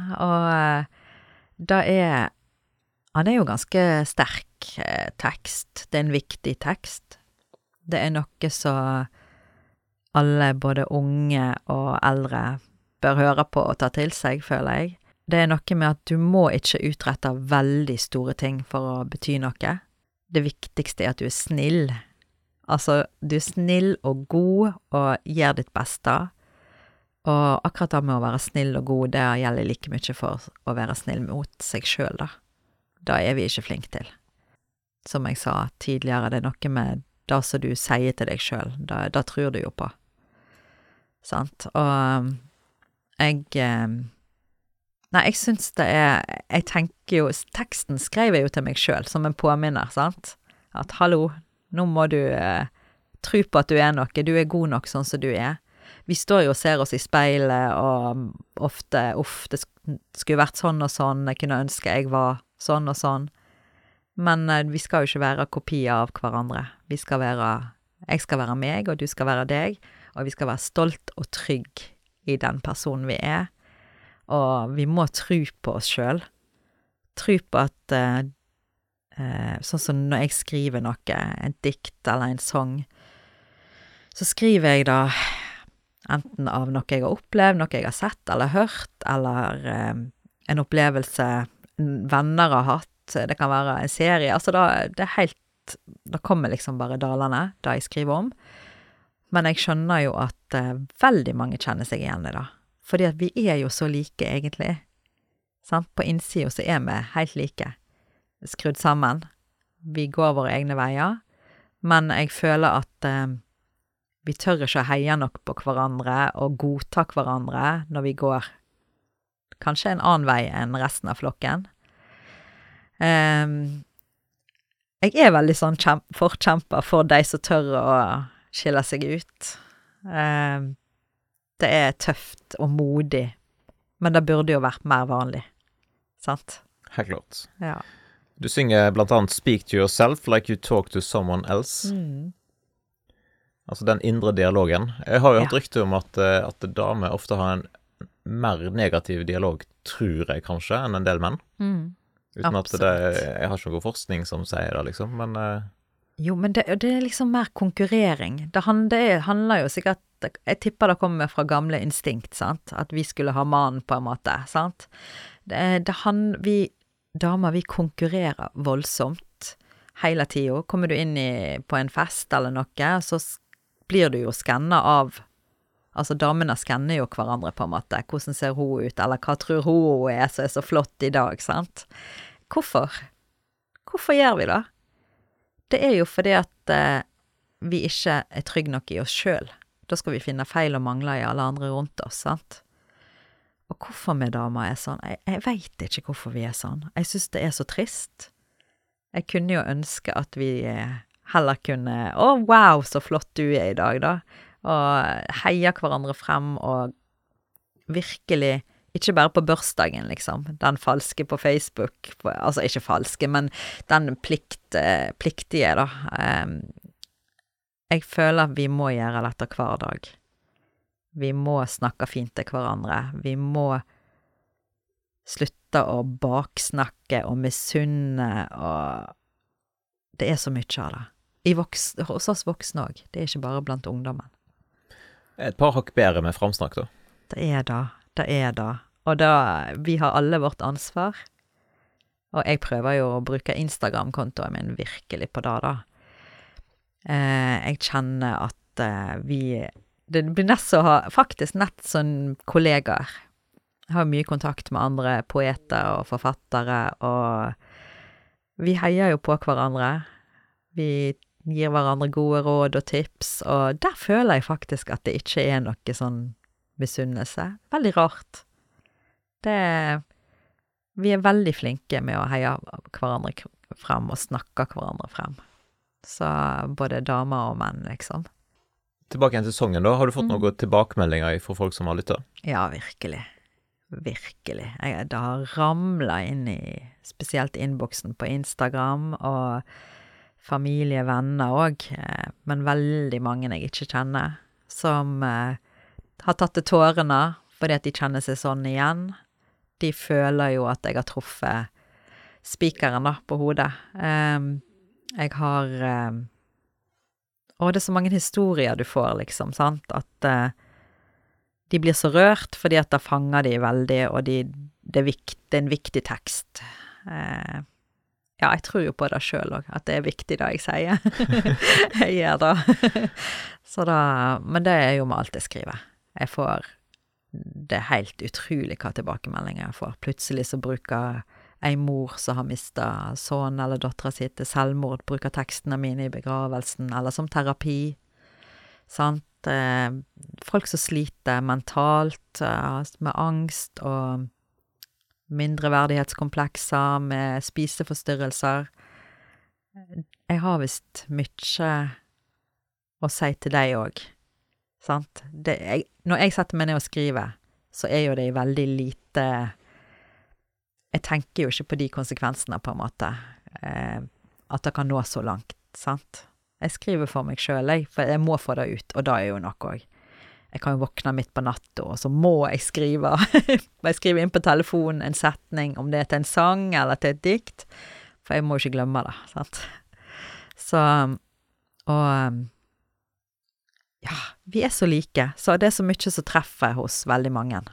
og han er jo ganske sterk tekst. Det er en viktig tekst. Det er noe som alle, både unge og eldre, bør høre på og ta til seg, føler jeg. Det er noe med at du må ikke utrette veldig store ting for å bety noe. Det viktigste er at du er snill. Altså, du er snill og god og gjør ditt beste. Og akkurat det med å være snill og god, det gjelder like mye for å være snill mot seg selv da. Da er vi ikke flinke til. Som jeg sa tidligere, det er noe med det som du sier til deg selv, det tror du jo på. Sant? Og jeg synes det jeg tenker jo, teksten skrev jeg jo til meg selv som en påminner, sant? At hallo, nå må du tro på at du noe, du god nok sånn som du Vi står jo og ser oss i speilet, og ofte, det skulle vært sånn og sånn, jeg kunne ønske jeg var sånn og sånn. Men vi skal jo ikke være kopier av hverandre. Jeg skal være meg, og du skal være deg, og vi skal være stolt og trygg i den personen vi og vi må tro på oss selv. Tro på at, sånn som når jeg skriver noe, en dikt eller en sang, så skriver jeg da enten av noe jeg har opplevd, noe jeg har sett eller hørt, eller en opplevelse venner har hatt, det kan være en serie, altså det helt, det kommer liksom bare dalene, det jeg skriver om, men jeg skjønner jo at veldig mange kjenner seg igjen i det, fordi at vi jo så like egentlig, sant? På innsiden så vi helt like, skrudd sammen, vi går våre egne veier, men jeg føler at vi tør ikke heie nok på hverandre og godta hverandre når vi går kanskje en annen vei enn resten av flokken. Jeg veldig sånn forkjemper for de som tør å skille seg ut. Det tøft og modig, men det burde jo vært mer vanlig, sant? Helt klart. Ja. Du synger blant annet Speak to yourself like you talk to someone else. Altså den indre dialogen. Jeg har jo hørt rykte om at damer ofte har en mer negativ dialog, tror jeg kanskje, enn en del menn. Uten absolutt. at jeg har ikke noen forskning som sier det, liksom, men... Jo, men det liksom mer konkurrering. Det handler jo sikkert, jeg tipper det kommer fra gamle instinkt, sant? At vi skulle ha mannen på en måte, sant? Damer, vi konkurrerer voldsomt hele tiden. Kommer du inn på en fest eller noe, så blir du jo skannet av, altså damene skanner jo hverandre på en måte, hvordan ser hun ut, eller hva tror hun som så flott i dag, sant? Hvorfor? Hvorfor gjør vi det? Det jo fordi at vi ikke trygg nok i oss selv. Da skal vi finne feil og mangler i alle andre rundt oss, sant? Og hvorfor vi damer sånn? Jeg vet ikke hvorfor vi sånn. Jeg synes det så trist. Jeg kunne jo ønske at vi heller kunne, wow, så flott du i dag da, og heie hverandre frem, og virkelig, ikke bare på børsdagen liksom, den falske på Facebook, altså ikke falske, men den pliktige da. Jeg føler at vi må gjøre dette hver dag. Vi må snakke fint til hverandre, vi må slutte å baksnakke og misunne, og det så mye av det. Hos oss voksne også. Det ikke bare blant ungdommen. Et par hakk bedre med framsnakk, da. Det det. Og vi har alle vårt ansvar. Og jeg prøver jo å bruke Instagram-kontoen min virkelig på det, da. Jeg kjenner at det blir faktisk nett som kollegaer. Jeg har mye kontakt med andre poeter og forfattere, og vi heier jo på hverandre. Vi gir hverandre gode råd og tips, og der føler jeg faktisk at det ikke noe sånn misunnelse. Veldig rart. Vi veldig flinke med å heie hverandre frem og snakke hverandre frem. Så både damer og menn, liksom. Tilbake igjen til sangen da, har du fått noen tilbakemeldinger fra folk som har lyttet? Ja, virkelig. Virkelig. Det har ramlet inn i spesielt innboksen på Instagram, og familie, venner også, men veldig mange jeg ikke kjenner, som har tatt til tårene, fordi at de kjenner seg sånn igjen. De føler jo at jeg har truffet spikeren da, på hodet. Jeg har... det så mange historier du får, liksom, sant? At de blir så rørt, fordi at det fanger de veldig, og det en viktig tekst. Ja, jeg tror jo på det selv også, at det viktig det jeg sier. Jeg gjør det. Så da, men det jo med alt jeg skriver. Jeg får det helt utrolig hva tilbakemeldinger jeg får. Plutselig så bruker en mor som har mistet sønnen eller datteren sin til selvmord, bruker tekstene mine i begravelsen, eller som terapi, sant? Folk som sliter mentalt, med angst og mindreverdighetskomplekser, med spiseforstyrrelser. Jeg har visst mye å si til deg også, sant? Når jeg setter meg ned og skriver, så jo det veldig lite. Jeg tenker jo ikke på de konsekvensene på en måte, at det kan nå så langt, sant? Jeg skriver for meg selv, for jeg må få det ut, og da jo noe også. Jeg kan jo våkne midt på natten, og så må jeg skrive. Jeg skriver inn på telefonen en setning, om det til en sang eller til et dikt, for jeg må ikke glemme det, sant? Så, og ja, vi så like, så det så mye som treffer hos veldig mange.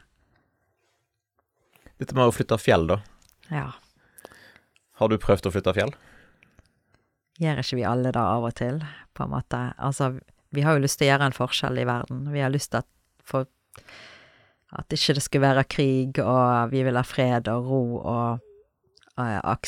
Dette med å flytte fjell da. Ja. Har du prøvd å flytte fjell? Gjør ikke vi alle da av og til, på en måte? Altså, vi har jo lyst til å gjøre en forskjell i verden. Vi har lyst til at ikke det skulle være krig, og vi vil ha fred og ro, og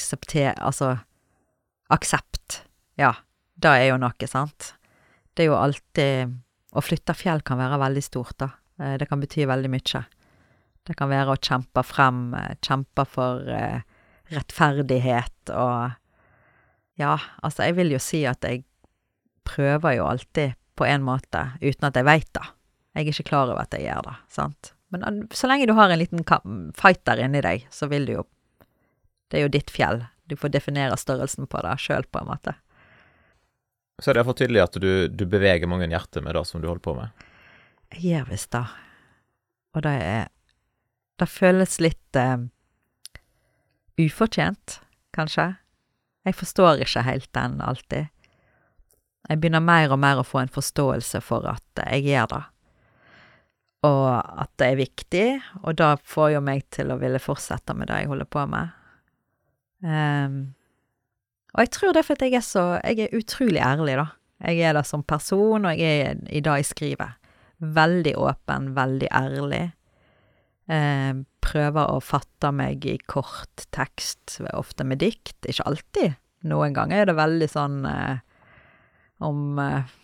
aksept. Ja, det jo noe, sant? Det jo alltid, å flytte fjell kan være veldig stort da. Det kan bety veldig mye. Det kan være å kjempe for rettferdighet, og ja, altså jeg vil jo si at jeg prøver jo alltid på en måte, uten at jeg vet det. Jeg ikke klar over at jeg gjør det, sant? Men så lenge du har en liten fighter inni deg, så vil du jo, det jo ditt fjell. Du får definere størrelsen på det selv på en måte. Så det for tydelig at du beveger mange hjerter med det som du holder på med? Jeg gjør visst det. Og det føles litt ufortjent, kanskje. Jeg forstår ikke helt den alltid. Jeg begynner mer og mer å få en forståelse for at jeg gjør det. Og at det viktig, og da får jo meg til å ville fortsette med det jeg holder på med. Og jeg tror det for at jeg utrolig ærlig da. Jeg det som person, og jeg i det jeg skriver. Veldig åpen, veldig ærlig. Prøver å fatte meg i kort tekst, ofte med dikt, ikke alltid. Noen ganger det veldig sånn om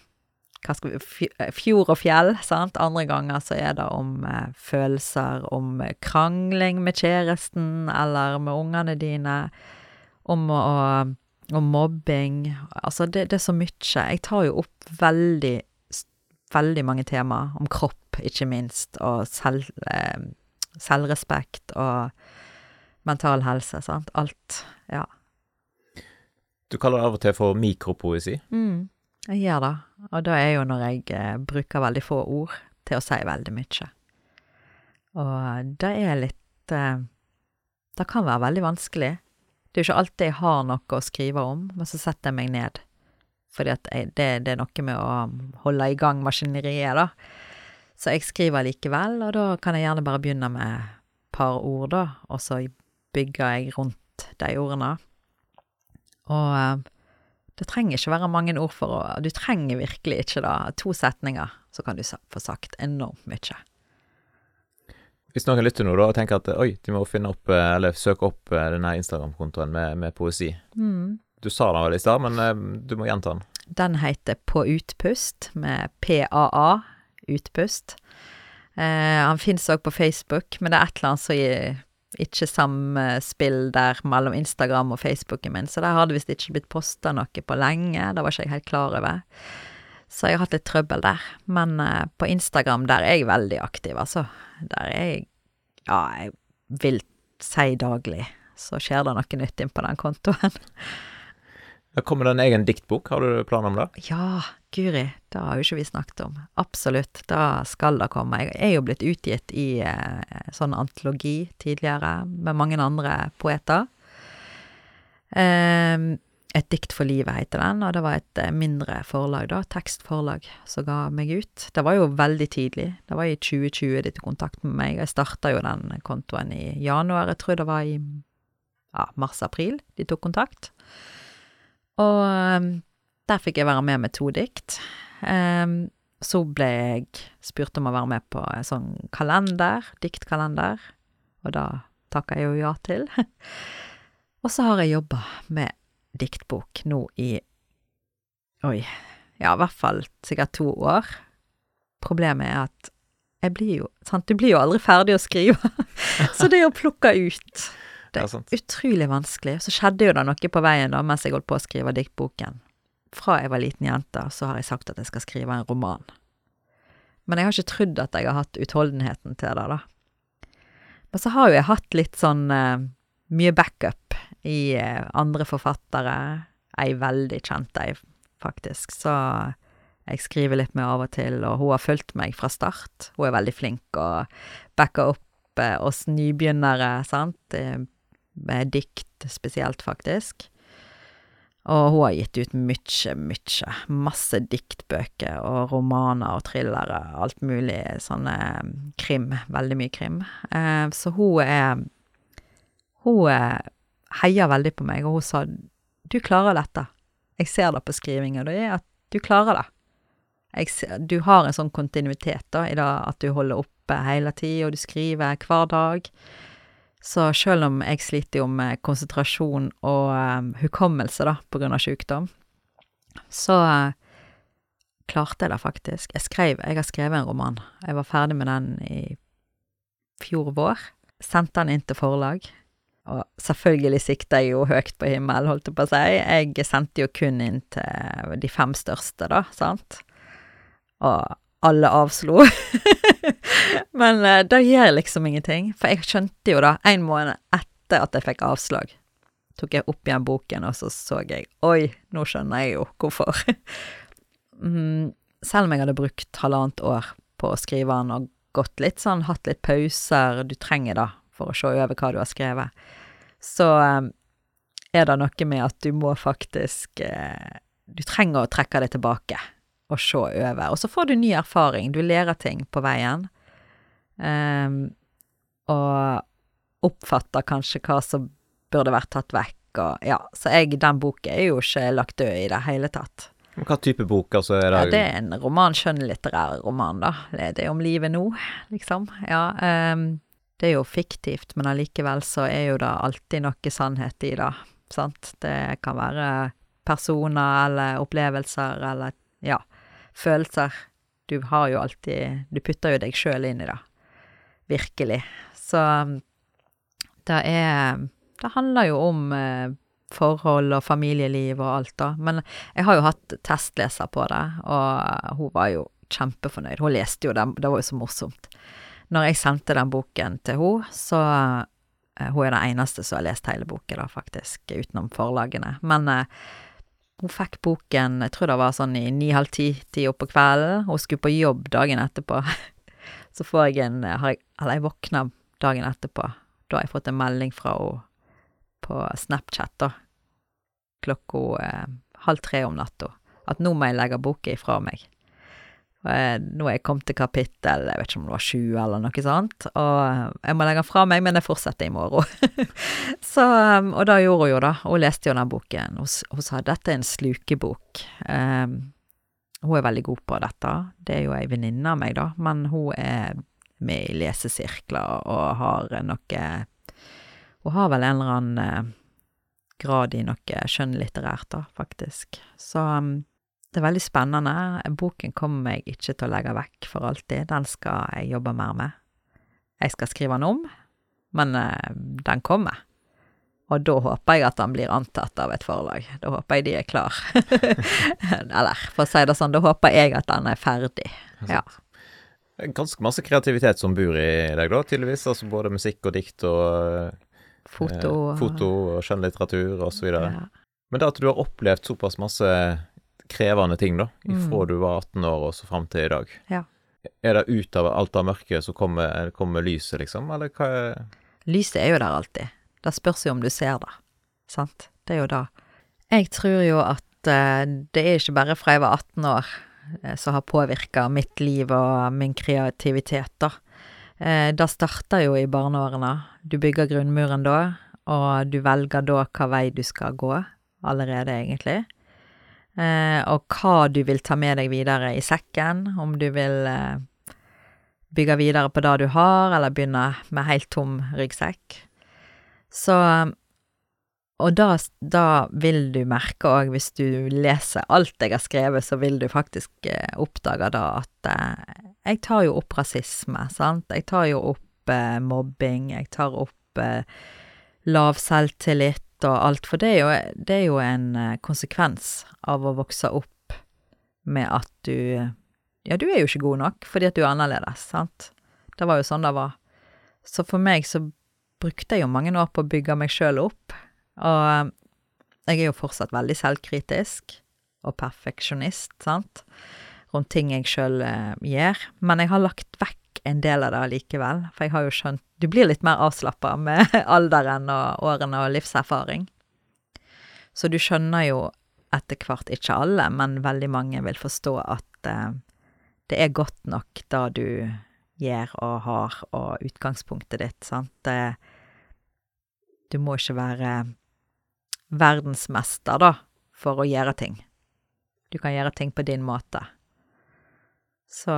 fjord og fjell, sant? Andre ganger så det om følelser, om krangling med kjæresten, eller med ungene dine, om mobbing. Altså det så mye. Jeg tar jo opp veldig mange temaer, om kropp, ikke minst, og selvrespekt og mental helse, sant? Alt, ja. Du kaller det av og til for mikropoesi? Jeg gjør det, og det jo når jeg bruker veldig få ord til å si veldig mye. Og det litt, det kan være veldig vanskelig. Det jo ikke alltid jeg har noe å skrive om, men så setter jeg meg ned, fordi at det noe med å holde i gang maskineriet da. Så jeg skriver likevel, og da kan jeg gjerne bare begynne med et par ord da, og så bygger jeg rundt de ordene. Og det trenger ikke være mange ord du trenger virkelig ikke da, 2 setninger, så kan du få sagt enormt mye. Hvis noen lytter nå da, og tenker at de må finne opp, eller søke opp denne Instagram-kontoen med poesi. Du sa den vel i stad, men du må gjenta den. Den heter På utpust, med PAA, utpust. Han finnes også på Facebook, men det et eller annet som ikke samspill der mellom Instagram og Facebooken min, så der hadde visst ikke blitt postet noe på lenge, det var ikke jeg helt klar over. Så jeg har hatt litt trøbbel der. Men på Instagram, der jeg veldig aktiv, altså. Der jeg vil si daglig, så skjer det noe nytt inn på den kontoen. Kommer det en egen diktbok? Har du planer om det? Ja, Guri, det har jo ikke vi snakket om. Absolutt, da skal det komme. Jeg jo blitt utgitt i sånn antologi tidligere, med mange andre poeter. Et dikt for livet heter den, og det var et mindre forlag da, tekstforlag, som ga meg ut. Det var jo veldig tidlig, det var i 2020 de tok kontakt med meg. Jeg startet jo den kontoen i januar, jeg tror det var i mars-april de tok kontakt. Og der fikk jeg være med 2 dikt. Så ble jeg spurt om å være med på en sånn kalender, diktkalender, og da takket jeg jo ja til. Og så har jeg jobbet med diktbok nå i, i hvert fall sikkert 2 år. Problemet at jeg blir jo, sant, du blir jo aldri ferdig å skrive. Så det å plukke ut, det utrolig vanskelig. Så skjedde jo det noe på veien da, mens jeg holdt på å skrive diktboken. Fra jeg var liten jente, så har jeg sagt at jeg skal skrive en roman. Men jeg har ikke trodd at jeg har hatt utholdenheten til det da. Men så har jo jeg hatt litt sånn mye backup i andre forfattere. Jeg veldig kjent jeg faktisk, så jeg skriver litt med av og til, og hun har fulgt meg fra start. Hun veldig flink å backe opp oss nybegynnere, sant? Med dikt spesielt, faktisk. Og hun har gitt ut masse diktbøker og romaner og thrillere, alt mulig, sånne krim, veldig mye krim. Så hun heier veldig på meg, og hun sa, du klarer dette. Jeg ser det på skrivingen, og det at du klarer det. Du har en sånn kontinuitet da, i det at du holder oppe hele tiden, og du skriver hver dag. Så selv om jeg sliter jo med konsentrasjon og hukommelse da, på grunn av sykdom, så klarte jeg det faktisk. Jeg har skrevet en roman. Jeg var ferdig med den i fjor vår. Sendte den inn til forlag. Og selvfølgelig siktet jeg jo høyt på himmel, holdt jeg på å si. Jeg sendte jo kun inn til de 5 største da, sant? Og alle avslo. Men det gjør liksom ingenting. For jeg skjønte jo da, 1 måned etter at jeg fikk avslag, tok jeg opp igjen boken, og så jeg, oi, nå skjønner jeg jo hvorfor. Selv om jeg hadde brukt 1,5 år på å skrive den, og gått litt sånn, hatt litt pauser, du trenger da, for å se over hva du har skrevet, så det noe med at du må faktisk, du trenger å trekke det tilbake, og se over. Og så får du ny erfaring, du lærer ting på veien, og oppfatter kanskje hva som burde vært tatt vekk, og ja, så den boken jo ikke lagt død i det hele tatt. Hva type bok, altså? Ja, det en roman, skjønnlitterær roman da, det om livet nå, liksom, ja, det jo fiktivt, men allikevel så jo det alltid noe sannhet i det, sant? Det kan være personer, eller opplevelser, eller, ja, følelser. Du har jo alltid, du putter jo deg selv inn i det. Virkelig. Så det handler jo om forhold og familieliv og alt da. Men jeg har jo hatt testleser på det, og hun var jo kjempefornøyd. Hun leste jo det var jo så morsomt. Når jeg sendte den boken til hun, så hun den eneste som har lest hele boken da, faktisk, utenom forlagene. Men hun fikk boken, jeg tror det var sånn i 9:30 opp på kvelden. Hun skulle på jobb dagen etterpå. Så får jeg våkner dagen etterpå. Da har jeg fått en melding fra henne på Snapchat da. Klokka 2:30 om natta. At nå må jeg legge boken ifra meg. Nå jeg kommet til kapittel, jeg vet ikke om det var 7 eller noe sånt, og jeg må legge den fra meg, men jeg fortsetter i morgen. Så, og da gjorde hun jo da, hun leste jo den boken, hun sa dette en slukebok. Hun veldig god på dette, det jo en venninne av meg da, men hun med i lesesirkler og har hun har vel en eller annen grad i noe skjønnlitterært da, faktisk. Så det veldig spennende. Boken kommer jeg ikke til å legge vekk for alltid. Den skal jeg jobbe mer med. Jeg skal skrive den om, men den kommer. Og da håper jeg at den blir antatt av et forlag. Da håper jeg de klar. Eller, for å si det sånn, da håper jeg at den ferdig. Ja. Ganske masse kreativitet som bor i deg da, tydeligvis. Altså både musikk og dikt og foto og skjønnlitteratur og så videre. Ja. Men det at du har opplevd såpass masse krevende ting da, ifra du var 18 år og så frem til i dag. Ja. Det ut av alt av mørket så kommer lyset liksom, eller hva Lyset jo der alltid. Det spørs jo om du ser det, sant? Det jo da. Jeg tror jo at det ikke bare fra jeg var 18 år som har påvirket mitt liv og min kreativitet da. Det starter jo i barneårene. Du bygger grunnmuren da, og du velger da hva vei du skal gå, allerede egentlig. Og hva du vil ta med deg videre i sekken, om du vil bygge videre på det du har, eller begynne med helt tom ryggsekk. Så, Og da vil du merke også, hvis du leser alt jeg har skrevet, så vil du faktisk oppdage da at jeg tar jo opp rasisme, sant? Jeg tar jo opp mobbing, jeg tar opp lav selvtillit og alt, for det er jo en konsekvens av å vokse opp med at du er jo ikke god nok, fordi at du er annerledes, sant? Det var jo sånn det var. Så for meg så brukte jeg jo mange år på å bygge meg selv opp, og jeg er jo fortsatt veldig selvkritisk og perfeksjonist, sant? Rundt ting jeg selv gjør, men jeg har lagt vekk en del av det likevel, for jeg har jo skjønt, du blir litt mer avslappet med alderen og årene og livserfaring. Så du skjønner jo etter hvert, ikke alle, men veldig mange vil forstå at det er godt nok det du gjør og har, og utgangspunktet ditt, sant? Du må ikke være verdensmester da, for å gjøre ting. Du kan gjøre ting på din måte. Så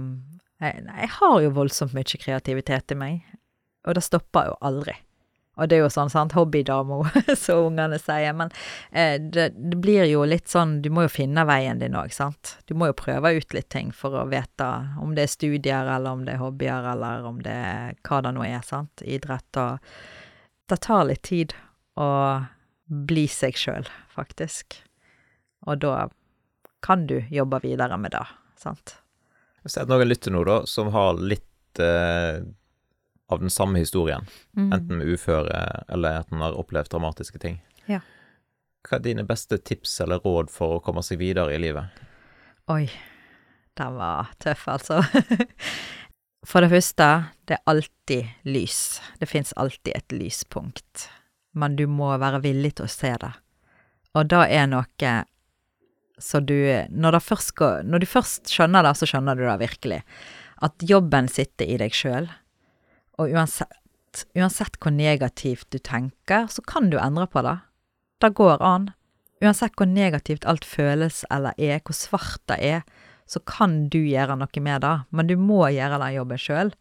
jeg har jo voldsomt mye kreativitet i meg, og det stopper jo aldri. Og det er jo sånn, sant, hobbydamo, så ungene sier, men det blir jo litt sånn, du må jo finne veien din også, sant? Du må jo prøve ut litt ting for å vite om det er studier, eller om det er hobbyer, eller om det er hva det nå er, sant? Idrett, og det tar litt tid å bli seg selv, faktisk. Og da kan du jobbe videre med det, sant? Jeg ser at noen lytter nå da, som har litt av den samme historien, enten med uføre, eller at den har opplevd dramatiske ting. Ja. Hva er dine beste tips eller råd for å komme seg videre i livet? Oi, den var tøff, altså. For det første, det er alltid lys. Det finnes alltid et lyspunkt. Men du må være villig til å se det. Og da er noe så når du først skjønner det, så skjønner du det virkelig. At jobben sitter i deg selv. Og uansett hvor negativt du tenker, så kan du endre på det. Det går an. Uansett hvor negativt alt føles eller hvor svart det er, så kan du gjøre noe med det. Men du må gjøre den jobben selv.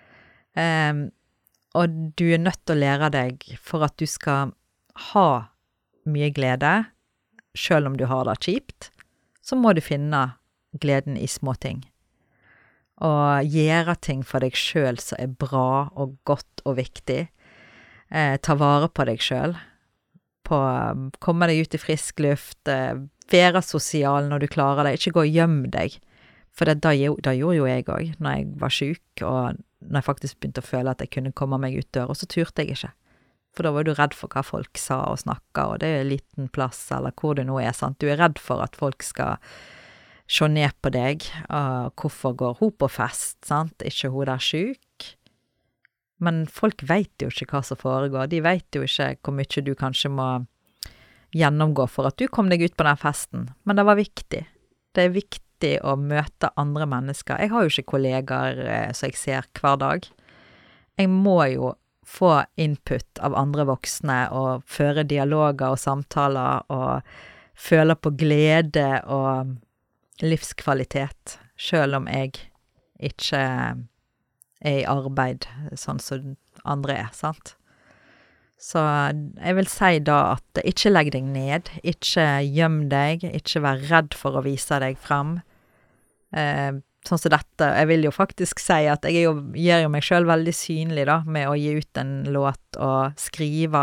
Og du er nødt til å lære deg for at du skal ha mye glede, selv om du har det kjipt, så må du finne gleden i små ting. Og gjøre ting for deg selv som er bra og godt og viktig. Ta vare på deg selv. Komme deg ut i frisk luft. Være sosial når du klarer det. Ikke gå og gjemme deg. For det gjorde jo jeg også, når jeg var syk, og når jeg faktisk begynte å føle at jeg kunne komme meg ut dør, og så turte jeg ikke. For da var du redd for hva folk sa og snakket, og det er en liten plass, eller hvor det nå er, sant? Du er redd for at folk skal se ned på deg, og hvorfor går hun på fest, sant? Ikke hun der syk. Men folk vet jo ikke hva som foregår, de vet jo ikke hvor mye du kanskje må gjennomgå for at du kom deg ut på den festen. Men det var viktig. Det er viktig å møte andre mennesker. Jeg har jo ikke kollegaer som jeg ser hver dag. Jeg må jo få input av andre voksne og føre dialoger og samtaler og føle på glede og livskvalitet, selv om jeg ikke er i arbeid sånn som andre er, sant? Så jeg vil si da at ikke legg deg ned, ikke gjem deg, ikke vær redd for å vise deg frem. Sånn som dette, jeg vil jo faktisk si at jeg gjør jo meg selv veldig synlig da, med å gi ut en låt og skrive.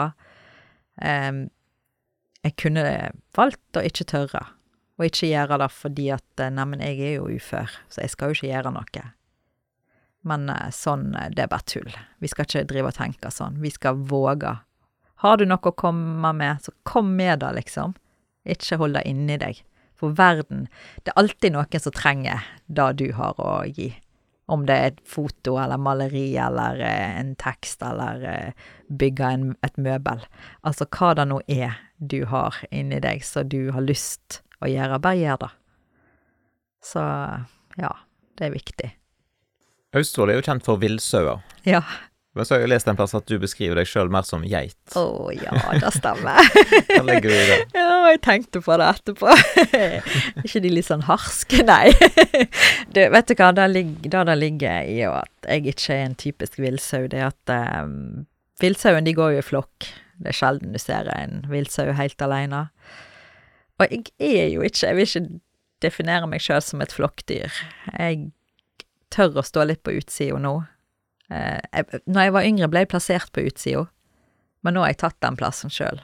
Jeg kunne valgt å ikke tørre, og ikke gjøre det fordi at, men jeg er jo ufør, så jeg skal jo ikke gjøre noe. Men sånn, det er bare tull. Vi skal ikke drive og tenke sånn, vi skal våge. Har du noe å komme med, så kom med det liksom. Ikke hold det inni deg. For verden, det er alltid noen som trenger det du har å gi. Om det er et foto, eller maleri, eller en tekst, eller bygge et møbel. Altså hva det nå er du har inni deg, så du har lyst å gjøre, bare gjør det. Så ja, det er viktig. Austevoll er jo kjent for villsauer. Ja. Men så har jeg lest en plass at du beskriver deg selv mer som geit. Ja, det stemmer. Hva legger du i det? Ja, jeg tenkte på det etterpå. Ikke de litt sånn harske, nei. Vet du hva, det ligger i at jeg ikke er en typisk villsau. Det er at villsauen, de går jo i flokk. Det sjelden du ser en vildsau helt alene. Og jeg jo ikke, jeg vil ikke definere meg selv som et flokkdyr. Jeg tør å stå litt på utsiden nå. Når jeg var yngre ble jeg plassert på utsiden, men nå har jeg tatt den plassen selv.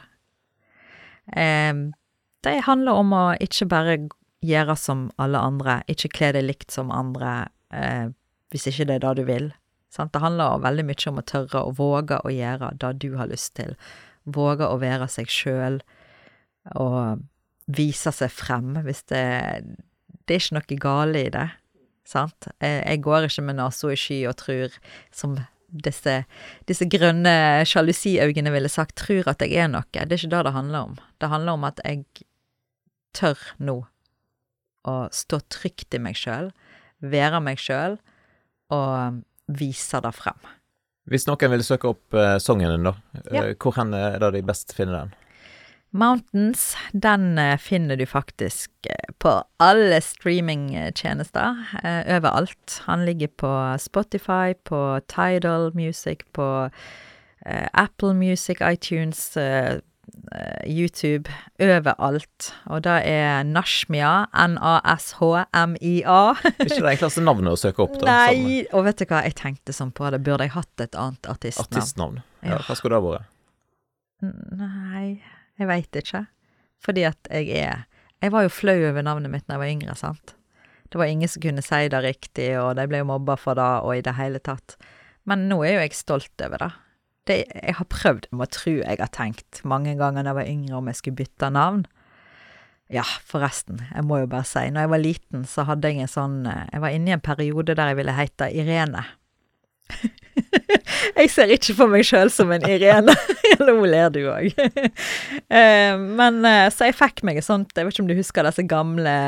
Det handler om å ikke bare gjøre som alle andre, ikke kle deg likt som andre, hvis ikke det er det du vil. Sant? Det handler veldig mye om å tørre å våge å gjøre det du har lyst til. Våge å være seg selv, og vise seg frem, hvis det er ikke noe gale i det, sant? Jeg går ikke med nasa i sky og tror, som disse grønne sjalusiøynene ville sagt, tror at jeg er noe. Det er ikke det det handler om. Det handler om at jeg tør nå å stå trygt i meg selv, være meg selv, og vise det frem. Hvis noen vil søke opp sangen din da, hvor hen er det de best finner den? Mountains, den finner du faktisk på alle streamingtjenester, overalt. Han ligger på Spotify, på Tidal Music, på Apple Music, iTunes, YouTube, overalt. Og det er Nashmia, Nashmia. Ikke det enkleste navnet å søke opp da? Nei, og vet du hva, jeg tenkte sånn på det. Burde jeg hatt et annet artistnavn? Artistnavn? Ja, hva skulle det ha vært? Nei, jeg vet ikke. Fordi at jeg var jo flau over navnet mitt når jeg var yngre, sant? Det var ingen som kunne si det riktig, og de ble jo mobbet for det, og i det hele tatt. Men nå er jo jeg stolt over det. Jeg har prøvd, jeg må tro jeg har tenkt mange ganger når jeg var yngre om jeg skulle bytte navn. Ja, forresten, jeg må jo bare si, når jeg var liten så hadde jeg en sånn, jeg var inne i en periode der jeg ville hete Irene. Jeg ser ikke for meg selv som en Irene. Nå ler du også. Men så jeg fikk meg et sånt, jeg vet ikke om du husker disse gamle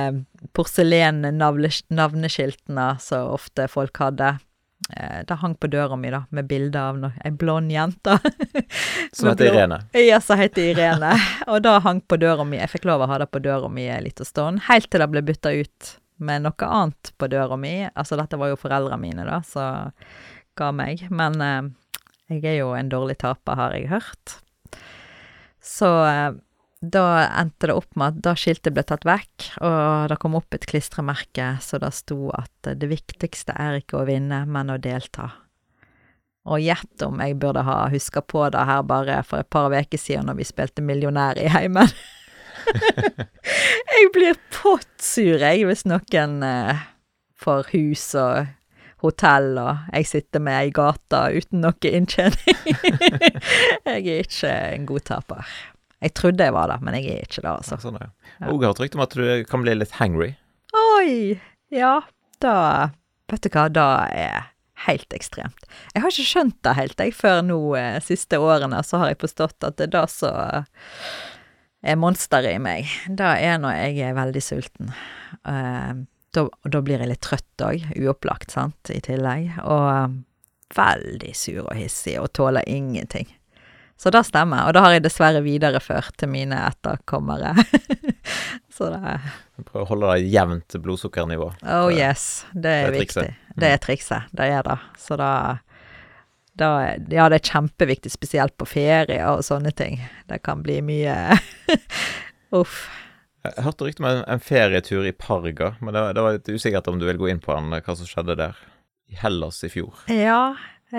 porselen-navneskiltene så ofte folk hadde. Det hang på døra mi da, med bilder av en blond jente. Som heter Irene? Ja, som heter Irene. Og da hang på døra mi, jeg fikk lov å ha det på døra mi litt og stånd, helt til det ble byttet ut med noe annet på døra mi. Altså dette var jo foreldrene mine da, så ga meg. Men jeg er jo en dårlig taper, har jeg hørt. Så da endte det opp med at da skiltet ble tatt vekk, og det kom opp et klistremerke, så det sto at det viktigste er ikke å vinne, men å delta. Og gjett om jeg burde ha husket på det her bare for et par veker siden når vi spilte Millionær i heimen. Jeg blir pottsur, hvis noen får hus og hotell, og jeg sitter med ei gata uten noe inntjening. Jeg er ikke en god taper. Jeg trodde jeg var det, men jeg er ikke det, altså. Sånn, ja. Og jeg har trykt om at du kan bli litt hangry. Oi! Ja, da, vet du hva, da er helt ekstremt. Jeg har ikke skjønt det helt, før nå, siste årene, så har jeg forstått at det da så er monsteret i meg. Da er når jeg er veldig sulten. Da blir jeg litt trøtt også, uopplagt, sant, i tillegg. Og veldig sur og hissig, og tåler ingenting. Så det stemmer, og da har jeg dessverre videreført til mine etterkommere. Så det prøv å holde deg jevnt blodsukkernivå. Oh yes, det er viktig. Det er trikset, det er det. Så ja, det er kjempeviktig, spesielt på ferie og sånne ting. Det kan bli mye uff. Jeg hørte rykte om en ferietur i Parga, men det var litt usikkert om du vil gå inn på hva som skjedde der i Hellas i fjor. Ja,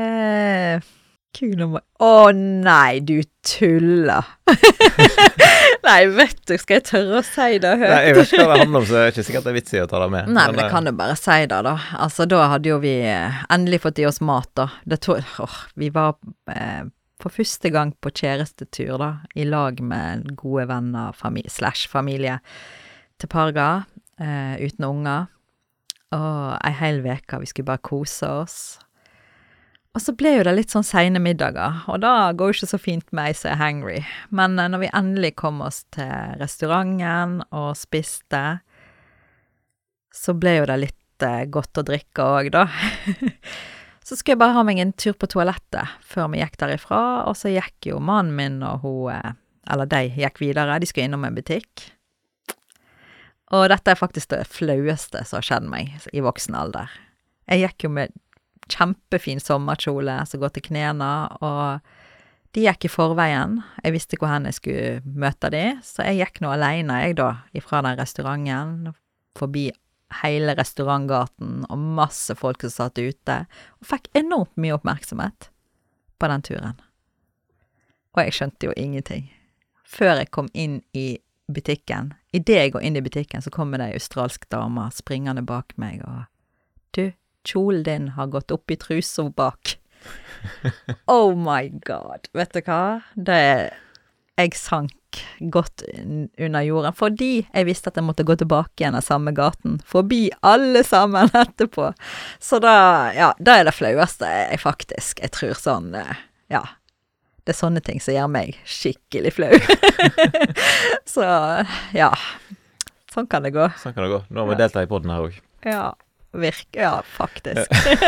nei, du tuller. Nei, vet du, skal jeg tørre å si det høyt? Nei, jeg vet ikke hva det handler om, så det er ikke sikkert det er vits i å ta det med. Nei, men jeg kan jo bare si det da. Altså, da hadde jo vi endelig fått i oss mat da. Vi var for første gang på kjærestetur da, i lag med gode venner, familie til Parga, uten unger. Og en hel veke, vi skulle bare kose oss. Og så ble jo det litt sånn sene middager, og da går jo ikke så fint med meg som er hangry. Men når vi endelig kom oss til restauranten og spiste, så ble jo det litt godt å drikke også da. Så skulle jeg bare ha meg en tur på toalettet før vi gikk derifra, og så gikk jo mannen min og hun, eller de gikk videre, de skulle innom en butikk. Og dette er faktisk det flaueste som har skjedd meg i voksen alder. Jeg gikk jo med kjempefin sommerkjole som går til knærne, og De gikk I forveien. Jeg visste hvor hen jeg skulle møte de, så jeg gikk nå alene, jeg da, ifra den restauranten, forbi hele restaurantgaten, og masse folk som satt ute, og fikk enormt mye oppmerksomhet på den turen. Og jeg skjønte jo ingenting. Før jeg kom inn I butikken, I det jeg går inn I butikken, så kommer det en australsk dame springende bak meg, og du, kjolen din har gått opp I trusa bak. Oh my god, vet du hva? Jeg sank godt under jorden, fordi jeg visste at jeg måtte gå tilbake igjen av samme gaten, forbi alle sammen etterpå. Så da det det flaueste jeg tror sånn, ja, det sånne ting som gjør meg skikkelig flau. Så, ja, sånn kan det gå. Sånn kan det gå. Nå har vi deltatt I podden her også. Ja, faktisk.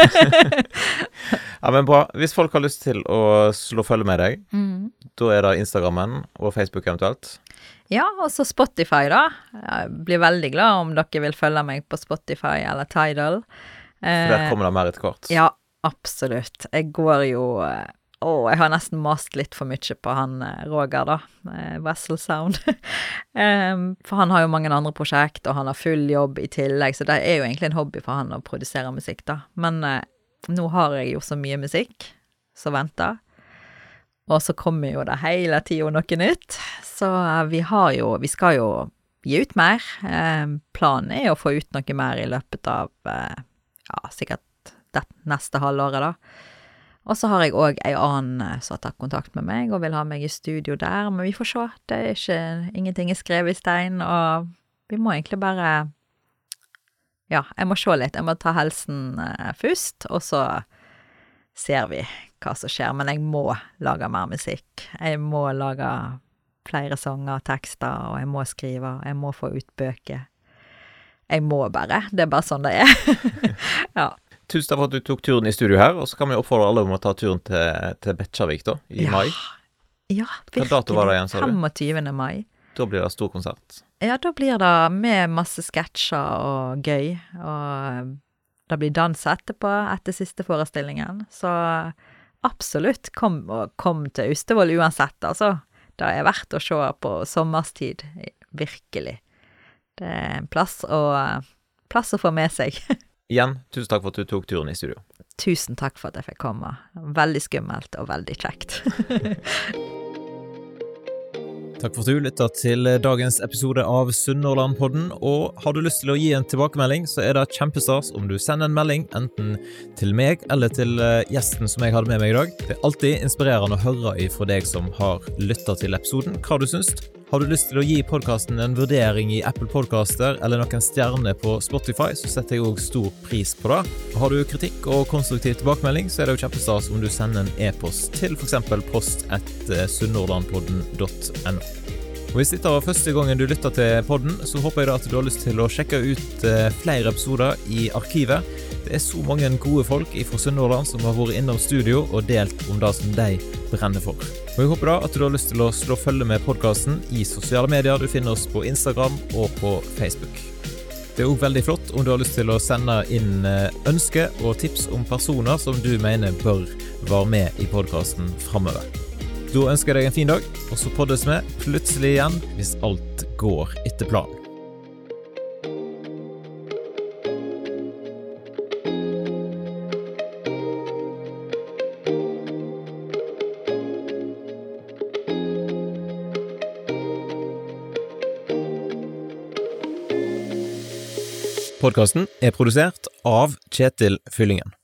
Ja, men bra. Hvis folk har lyst til å slå følge med deg, da det Instagrammen og Facebook eventuelt. Ja, og så Spotify da. Jeg blir veldig glad om dere vil følge meg på Spotify eller Tidal. For der kommer det mer etter hvert. Ja, absolutt. Jeg går jo... jeg har nesten mast litt for mye på han Roger da, Vessel Sound. For han har jo mange andre prosjekt, og han har full jobb I tillegg, så det jo egentlig en hobby for han å produsere musikk da. Men nå har jeg jo så mye musikk, så venter. Og så kommer jo det hele tiden noe nytt, så vi skal jo gi ut mer. Planen å få ut noe mer I løpet av, sikkert det neste halvåret da. Og så har jeg også en annen som har tatt kontakt med meg, og vil ha meg I studio der, men vi får se. Det ingenting skrevet I stein, og vi må egentlig bare, jeg må se litt. Jeg må ta helsen først, og så ser vi hva som skjer. Men jeg må lage mer musikk. Jeg må lage flere sanger, tekster, og jeg må skrive, jeg må få ut bøker. Jeg må bare. Det bare sånn det Ja. Tusen takk for at du tok turen I studio her, og så kan vi oppfordre alle om å ta turen til Bekkjarvik da, I mai. Ja, virkelig. Hva dato var det igjen, sa du? 25. mai. Da blir det stor konsert. Ja, da blir det med masse sketsjer og gøy, og det blir dans etterpå, etter siste forestillingen. Så absolutt, kom til Austevoll uansett, altså. Det verdt å se på sommerstid, virkelig. Det en plass å få med seg. Igjen, tusen takk for at du tok turen I studio. Tusen takk for at jeg fikk komme. Veldig skummelt og veldig kjekt. Takk for at du lyttet til dagens episode av Sunnhordlandpodden, og har du lyst til å gi en tilbakemelding, så det kjempestas om du sender en melding, enten til meg eller til gjesten som jeg hadde med meg I dag. Det alltid inspirerende å høre fra deg som har lyttet til episoden, hva du synes. Har du lyst til å gi podcasten en vurdering I Apple Podcaster eller noen stjerner på Spotify, så setter jeg også stor pris på det. Har du kritikk og konstruktiv tilbakemelding, så det jo kjempestas om du sender en e-post til for eksempel post@sunnhordlandpodden.no. Og hvis dette var første gangen du lytter til podden, så håper jeg da at du har lyst til å sjekke ut flere episoder I arkivet. Det så mange gode folk fra Sunnhordland som har vært innom studio og delt om det som de brenner for. Og jeg håper da at du har lyst til å slå følge med podcasten I sosiale medier. Du finner oss på Instagram og på Facebook. Det også veldig flott om du har lyst til å sende inn ønsker og tips om personer som du mener bør være med I podcasten fremover. Da ønsker jeg deg en fin dag, og så poddes vi plutselig igjen hvis alt går etter planen. Podcasten produsert av Kjetil Fyllingen.